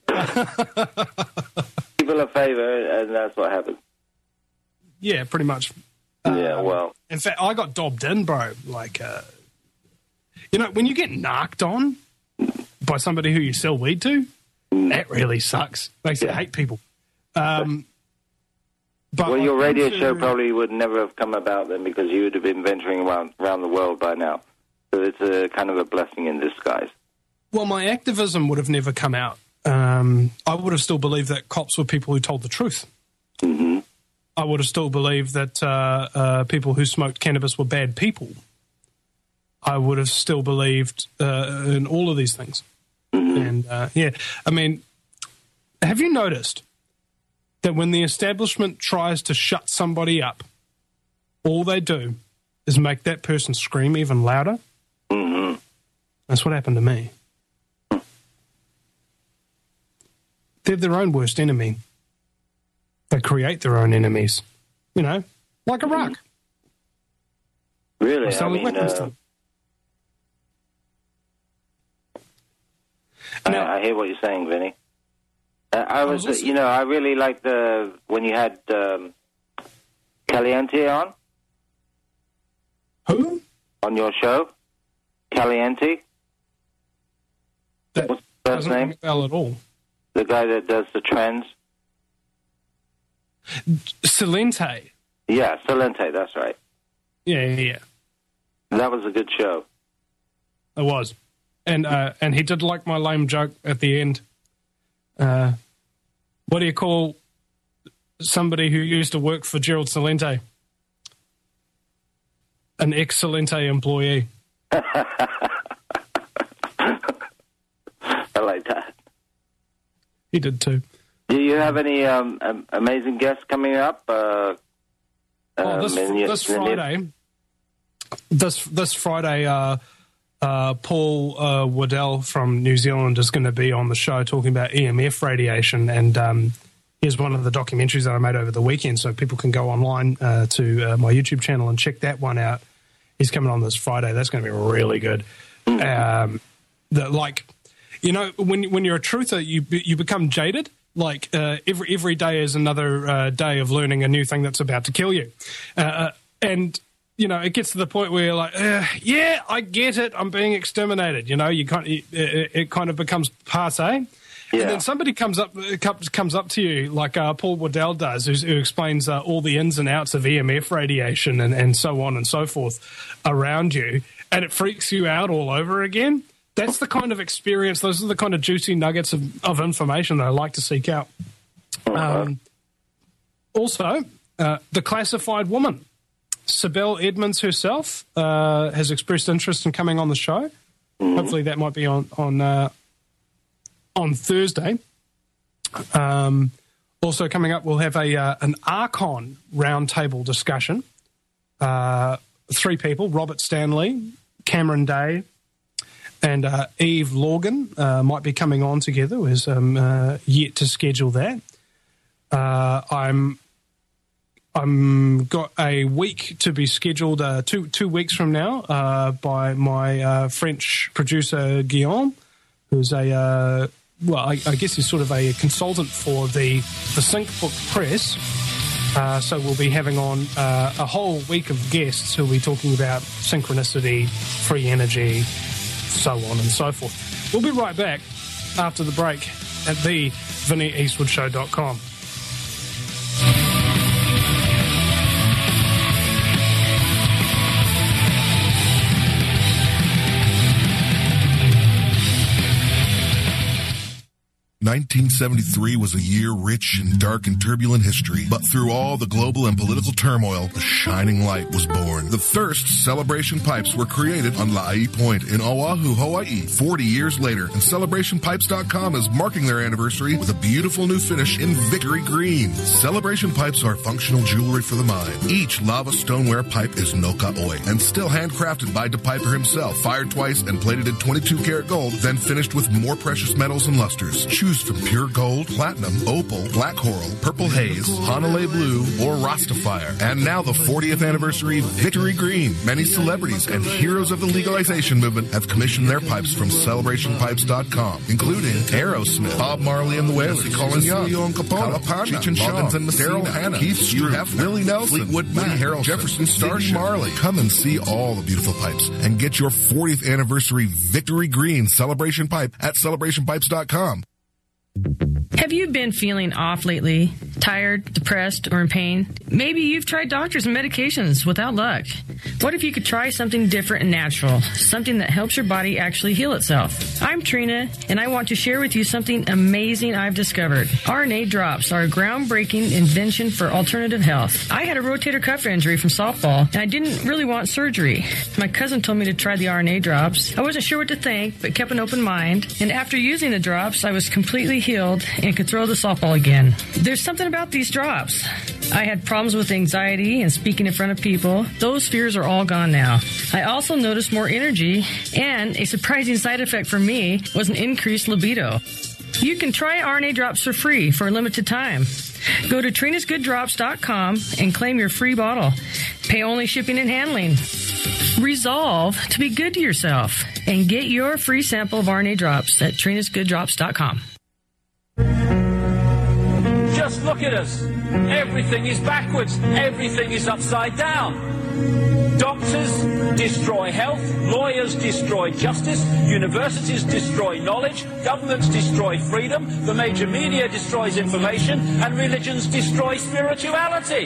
People a favour, and that's what happened. Yeah, pretty much. Well. In fact, I got dobbed in, bro. Like, when you get narked on by somebody who you sell weed to, that really sucks. Makes you hate people. But your radio show probably would never have come about then because you would have been venturing around the world by now. So it's a kind of a blessing in disguise. Well, my activism would have never come out. I would have still believed that cops were people who told the truth. Mm-hmm. I would have still believed that people who smoked cannabis were bad people. I would have still believed in all of these things. Mm-hmm. And, I mean, have you noticed that when the establishment tries to shut somebody up, all they do is make that person scream even louder? Mm-hmm. That's what happened to me. They're their own worst enemy. They create their own enemies. Like Iraq. Really? Selling weapons to them. I hear what you're saying, Vinny. I really liked when you had Caliente on. Who? On your show. Caliente. What's his first name? Ring a bell at all. The guy that does the trends. Salente. Yeah, Salente, that's right. Yeah. That was a good show. It was. And he did like my lame joke at the end. What do you call somebody who used to work for Gerald Salente? An ex-Salente employee. I like that. He did too. Do you have any amazing guests coming up? This Friday. This Friday, Paul Waddell from New Zealand is going to be on the show talking about EMF radiation, and here's one of the documentaries that I made over the weekend, so people can go online to my YouTube channel and check that one out. He's coming on this Friday. That's going to be really good. When you're a truther, you become jaded. Like every day is another day of learning a new thing that's about to kill you, and it gets to the point where you're like, I get it. I'm being exterminated. It kind of becomes passé, And then somebody comes up to you, like Paul Waddell does, who explains all the ins and outs of EMF radiation and so on and so forth around you, and it freaks you out all over again. That's the kind of experience, those are the kind of juicy nuggets of information that I like to seek out. Also, the classified woman, Sibel Edmonds herself, has expressed interest in coming on the show. Hopefully that might be on Thursday. Also coming up, we'll have an Archon roundtable discussion. 3 people, Robert Stanley, Cameron Day, and Eve Lorgan might be coming on together. We've yet to schedule that. I'm got a week to be scheduled 2 weeks from now by my French producer Guillaume, who's I guess he's sort of a consultant for the Sync Book Press. So we'll be having on a whole week of guests who'll be talking about synchronicity, free energy, so on and so forth. We'll be right back after the break at the VinnyEastwoodshow.com. "1973 was a year rich in dark and turbulent history, but through all the global and political turmoil, a shining light was born. The Thirst Celebration Pipes were created on La'i Point in Oahu, Hawaii, 40 years later, and CelebrationPipes.com is marking their anniversary with a beautiful new finish in Victory Green. Celebration Pipes are functional jewelry for the mind. Each lava stoneware pipe is no ka'oi and still handcrafted by DePiper himself, fired twice and plated in 22-karat gold, then finished with more precious metals and lusters. Choose from pure gold, platinum, opal, black coral, purple haze, Hanalei blue, or Rastafire. And now the 40th anniversary Victory Green. Many celebrities and heroes of the legalization movement have commissioned their pipes from CelebrationPipes.com, including Aerosmith, Bob Marley and the Wailers, Colin Young, Leon Capone, Cheech and Chong, Daryl Hannah, Keith Struth, Willie Nelson, Fleetwood Mac, Jefferson Starship, Marley. Come and see all the beautiful pipes and get your 40th anniversary Victory Green Celebration Pipe at CelebrationPipes.com. Have you been feeling off lately? Tired, depressed, or in pain? Maybe you've tried doctors and medications without luck. What if you could try something different and natural? Something that helps your body actually heal itself. I'm Trina, and I want to share with you something amazing I've discovered. RNA drops are a groundbreaking invention for alternative health. I had a rotator cuff injury from softball, and I didn't really want surgery. My cousin told me to try the RNA drops. I wasn't sure what to think, but kept an open mind. And after using the drops, I was completely healed and could throw the softball again. There's something about these drops. I had problems with anxiety and speaking in front of people. Those fears are all gone now. I also noticed more energy, and a surprising side effect for me was an increased libido. You can try RNA drops for free for a limited time. Go to TrinasGoodDrops.com and claim your free bottle. Pay only shipping and handling. Resolve to be good to yourself and get your free sample of RNA drops at TrinasGoodDrops.com. Just look at us. Everything is backwards. Everything is upside down. Doctors destroy health. Lawyers destroy justice. Universities destroy knowledge. Governments destroy freedom. The major media destroys information. And religions destroy spirituality.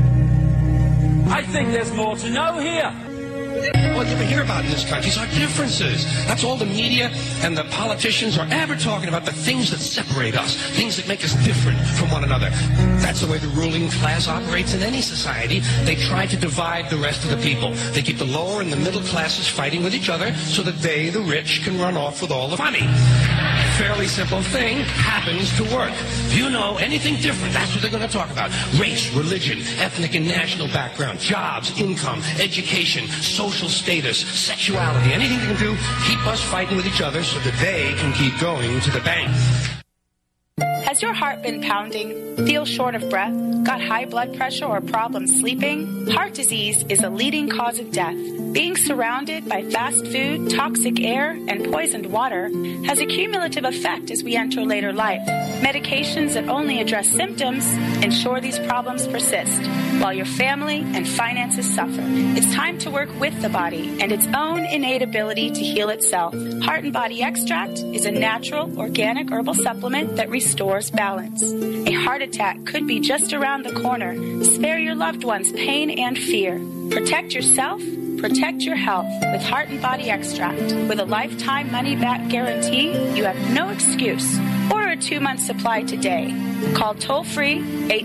I think there's more to know here. All you ever hear about in this country is our differences. That's all the media and the politicians are ever talking about, the things that separate us, things that make us different from one another. That's the way the ruling class operates in any society. They try to divide the rest of the people. They keep the lower and the middle classes fighting with each other so that they, the rich, can run off with all the money. Fairly simple thing happens to work. If you know anything different, that's what they're going to talk about. Race, religion, ethnic and national background, jobs, income, education, social status, sexuality, anything they can do, keep us fighting with each other so that they can keep going to the bank. Has your heart been pounding? Feel short of breath? Got high blood pressure or problems sleeping? Heart disease is a leading cause of death. Being surrounded by fast food, toxic air, and poisoned water has a cumulative effect as we enter later life. Medications that only address symptoms ensure these problems persist. while your family and finances suffer. It's time to work with the body and its own innate ability to heal itself. Heart and Body Extract is a natural, organic herbal supplement that restores balance. A heart attack could be just around the corner. Spare your loved ones pain and fear. Protect yourself. Protect your health with Heart and Body Extract. With a lifetime money-back guarantee, you have no excuse. Order a 2-month supply today. Call toll-free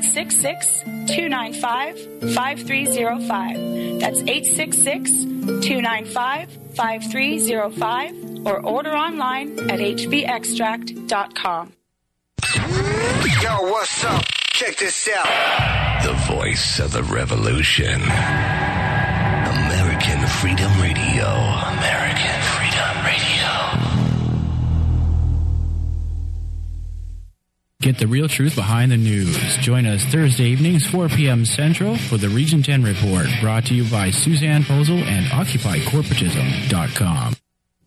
866-295-5305. That's 866-295-5305. Or order online at hbextract.com. Yo, what's up? Check this out. The voice of the revolution. American Freedom Radio. American Freedom Radio. Get the real truth behind the news. Join us Thursday evenings, 4 p.m. Central for the Region 10 Report, brought to you by Suzanne Posel and OccupyCorporatism.com.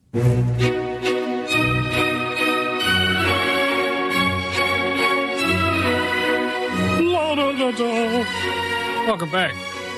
Welcome back.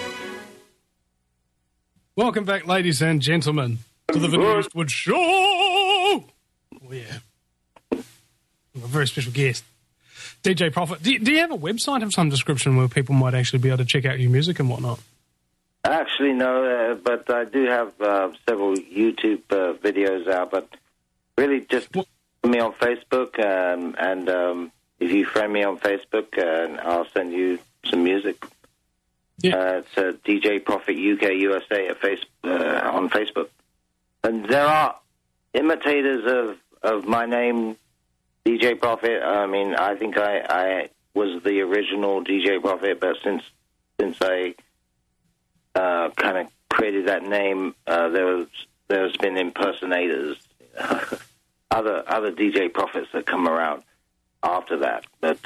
Welcome back, ladies and gentlemen, to the Vinny Eastwood Show. Oh, yeah. A very special guest, DJ Prophet. Do you have a website of some description where people might actually be able to check out your music and whatnot? Actually, no, but I do have several YouTube videos out, but really just put me on Facebook, and if you friend me on Facebook, I'll send you some music. Yeah. It's DJ Prophet UK USA at on Facebook. And there are imitators of my name, DJ Prophet. I mean, I think I was the original DJ Prophet, but since I kind of created that name, there's been impersonators, other DJ Prophets that come around after that. But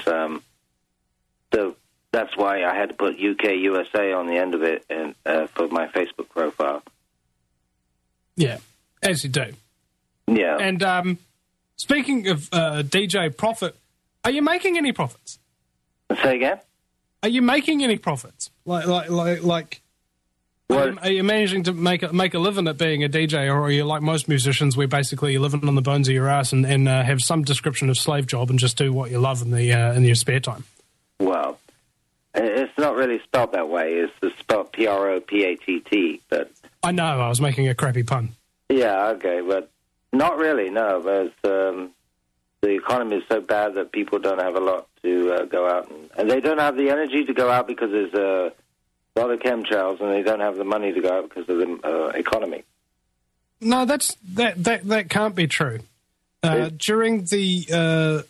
that's why I had to put UK USA on the end of it and for my Facebook profile. Yeah, as you do. Yeah. And speaking of DJ Prophet, are you making any profits? Say again? Are you making any profits? Like are you managing to make a living at being a DJ, or are you like most musicians where basically you're living on the bones of your ass and have some description of slave job and just do what you love in your spare time? Well, it's not really spelled that way. It's spelled P-R-O-P-A-T-T. But I know, I was making a crappy pun. Yeah, okay, but not really, no. But the economy is so bad that people don't have a lot to go out. And they don't have the energy to go out because there's a lot of chemtrails, and they don't have the money to go out because of the economy. No, that can't be true. During the,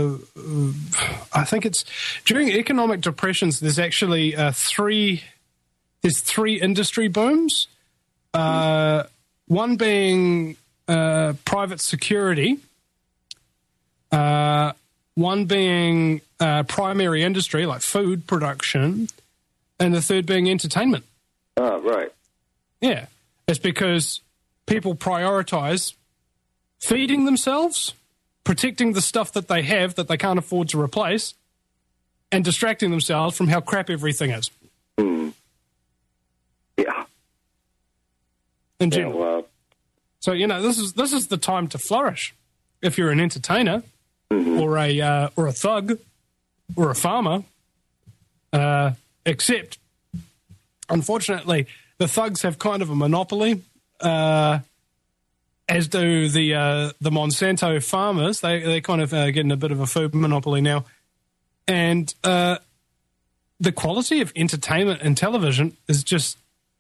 I think it's during economic depressions. There's actually three industry booms. One being private security. One being primary industry like food production, and the third being entertainment. Oh, right. Yeah, it's because people prioritize feeding themselves, protecting the stuff that they have that they can't afford to replace, and distracting themselves from how crap everything is. Mm. Yeah. In general. Yeah, well. So, this is the time to flourish. If you're an entertainer, or a thug, or a farmer, except, unfortunately, the thugs have kind of a monopoly, as do the Monsanto farmers. They're kind of getting a bit of a food monopoly now. And the quality of entertainment and television is just,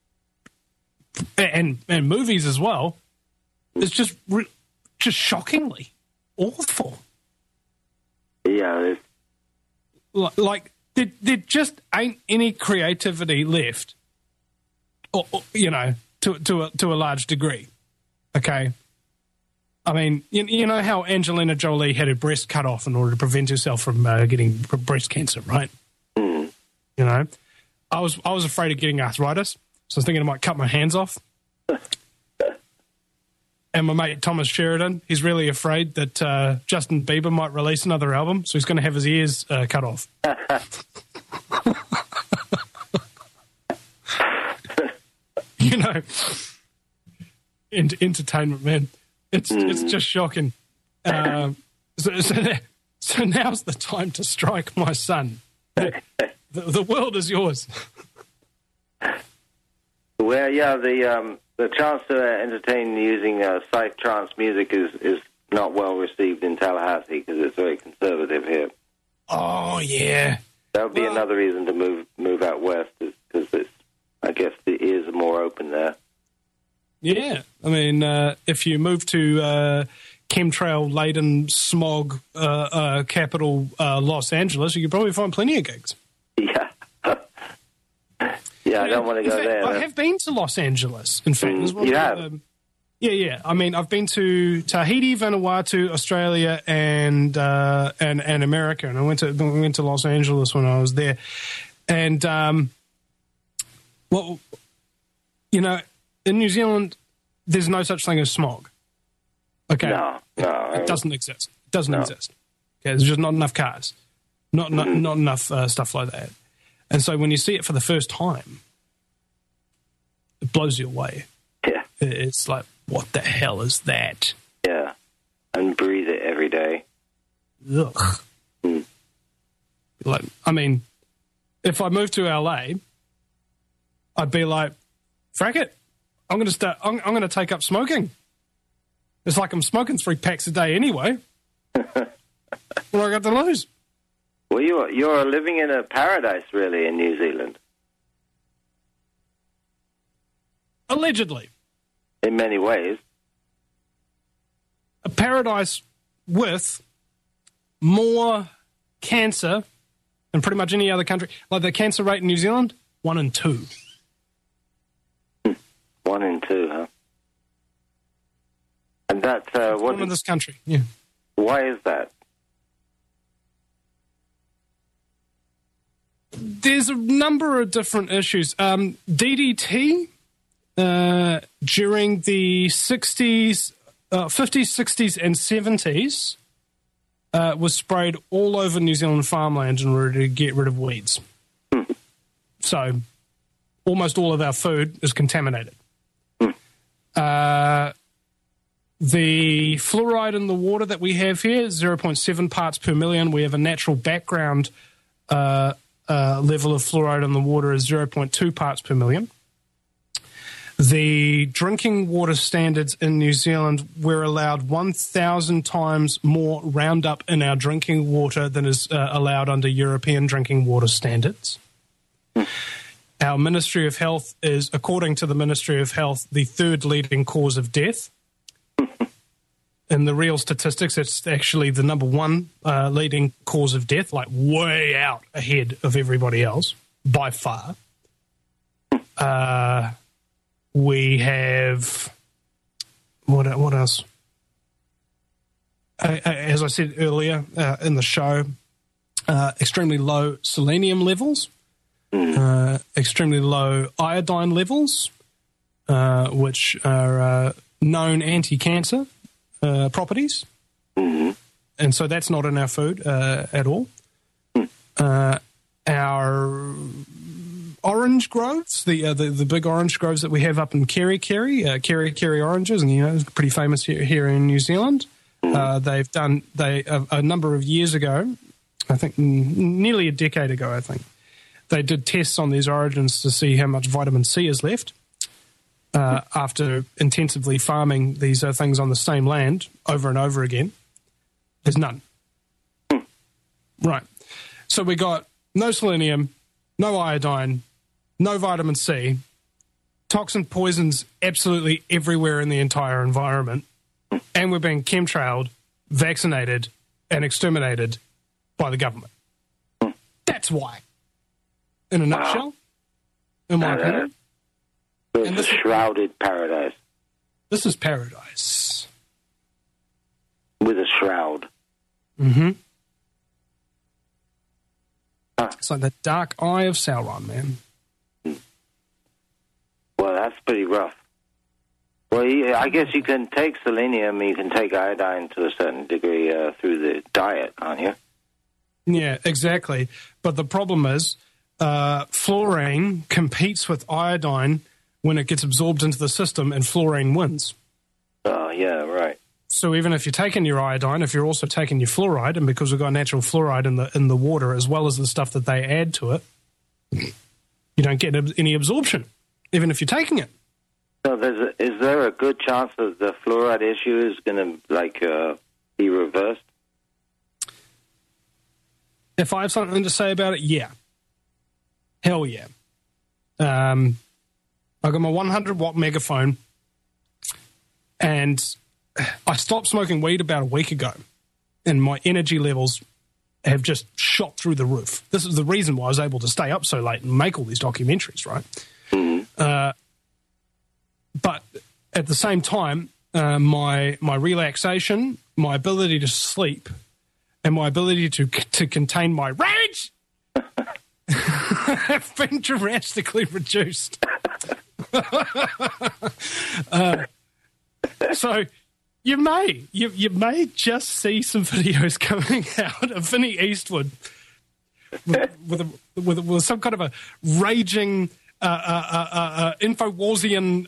and movies as well, is just shockingly awful. Yeah. Like, there just ain't any creativity left, or to a large degree. Okay. I mean, you know how Angelina Jolie had her breast cut off in order to prevent herself from getting breast cancer, right? Mm. I was afraid of getting arthritis, so I was thinking I might cut my hands off. And my mate Thomas Sheridan, he's really afraid that Justin Bieber might release another album, so he's going to have his ears cut off. you know, entertainment, man. It's just shocking. So now's the time to strike, my son. The world is yours. Well, yeah, the chance to entertain using psytrance music is not well received in Tallahassee because it's very conservative here. Oh, yeah. That would be another reason to move out west, because I guess the ears are more open there. Yeah. I mean, if you move to chemtrail-laden smog capital Los Angeles, you could probably find plenty of gigs. Yeah. Yeah, I don't want to go there. I have been to Los Angeles, in fact. You have? Yeah. I mean, I've been to Tahiti, Vanuatu, Australia, and America, and I went to Los Angeles when I was there. And, well, you know, in New Zealand, there's no such thing as smog. Okay? No. It doesn't exist. It doesn't exist. Okay, there's just not enough cars. Not enough stuff like that. And so when you see it for the first time, it blows you away. Yeah. It's like, what the hell is that? Yeah. And breathe it every day. Ugh. Like, I mean, if I moved to LA, I'd be like, frack it. I'm going to take up smoking. It's like I'm smoking 3 packs a day anyway. What do I got to lose? Well, you're living in a paradise, really, in New Zealand. Allegedly. In many ways. A paradise with more cancer than pretty much any other country. Like the cancer rate in New Zealand, 1 in 2. 1 in 2, huh? And that's what in this country. Yeah. Why is that? There's a number of different issues. DDT during the 50s, 60s, and 70s was sprayed all over New Zealand farmland in order to get rid of weeds. So almost all of our food is contaminated. The fluoride in the water that we have here is 0.7 parts per million. We have a natural background level of fluoride in the water is 0.2 parts per million. The drinking water standards in New Zealand, we're allowed 1,000 times more Roundup in our drinking water than is allowed under European drinking water standards. Our Ministry of Health is, according to the Ministry of Health, the 3rd leading cause of death. In the real statistics, it's actually the number 1 leading cause of death, like way out ahead of everybody else, by far. We have... What else? As I said earlier in the show, extremely low selenium levels, extremely low iodine levels, which are known anti-cancer properties. And so that's not in our food at all. Our orange groves, the big orange groves that we have up in Kerry oranges, and you know, it's pretty famous here in New Zealand. They've done a number of years ago, I think nearly a decade ago, I think, they did tests on these origins to see how much vitamin C is left. After intensively farming these things on the same land over and over again, there's none. Right. So we got no selenium, no iodine, no vitamin C, toxin poisons absolutely everywhere in the entire environment, and we're being chemtrailed, vaccinated, and exterminated by the government. That's why. In a nutshell, in my opinion. It's a shrouded paradise. This is paradise. With a shroud. Mm-hmm. It's like the dark eye of Sauron, man. Well, that's pretty rough. Well, I guess you can take selenium, you can take iodine to a certain degree through the diet, aren't you? Yeah, exactly. But the problem is fluorine competes with iodine when it gets absorbed into the system and fluorine wins. Oh, yeah, right. So even if you're taking your iodine, if you're also taking your fluoride, and because we've got natural fluoride in the water as well as the stuff that they add to it, you don't get any absorption, even if you're taking it. So is there a good chance that the fluoride issue is going to be reversed? If I have something to say about it, yeah. Hell yeah. I got my 100-watt megaphone, and I stopped smoking weed about a week ago, and my energy levels have just shot through the roof. This is the reason why I was able to stay up so late and make all these documentaries, right? But at the same time, my relaxation, my ability to sleep, and my ability to contain my rage have been drastically reduced. So you may just see some videos coming out of Vinnie Eastwood with some kind of a raging Infowarsian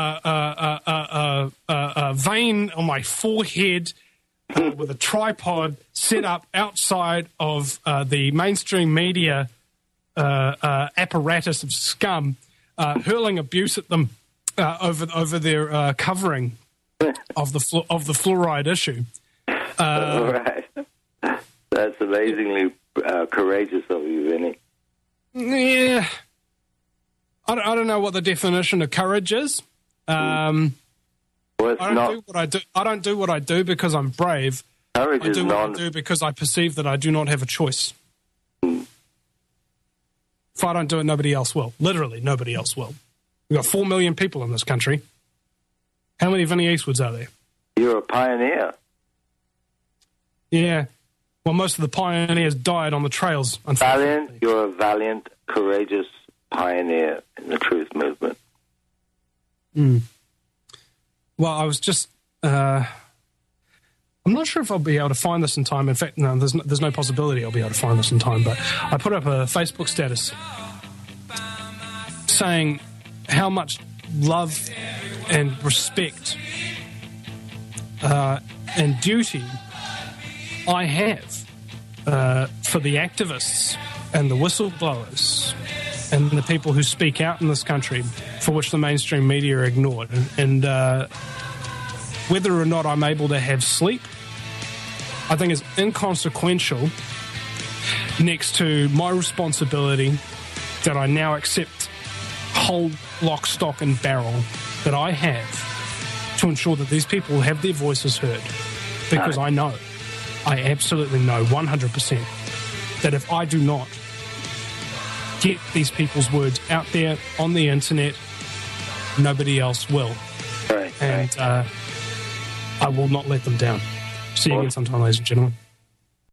vein on my forehead with a tripod set up outside of the mainstream media apparatus of scum, hurling abuse at them over their covering of the fluoride issue. Right. That's amazingly courageous of you, Vinny. Yeah. I don't know what the definition of courage is. I don't do what I do because I'm brave. Courage I do what I do because I perceive that I do not have a choice. If I don't do it, nobody else will. Literally, nobody else will. We've got 4 million people in this country. How many Vinnie Eastwoods are there? You're a pioneer. Yeah. Well, most of the pioneers died on the trails, unfortunately. You're a valiant, courageous pioneer in the truth movement. Well, I was just... I'm not sure if I'll be able to find this in time. In fact, no, there's no possibility I'll be able to find this in time, but I put up a Facebook status saying how much love and respect and duty I have for the activists and the whistleblowers and the people who speak out in this country for which the mainstream media are ignored. And whether or not I'm able to have sleep, I think is inconsequential next to my responsibility that I now accept whole lock, stock and barrel that I have to ensure that these people have their voices heard. Because I absolutely know 100% that if I do not get these people's words out there on the internet, nobody else will. Right. And I will not let them down. See you again sometime, ladies and gentlemen.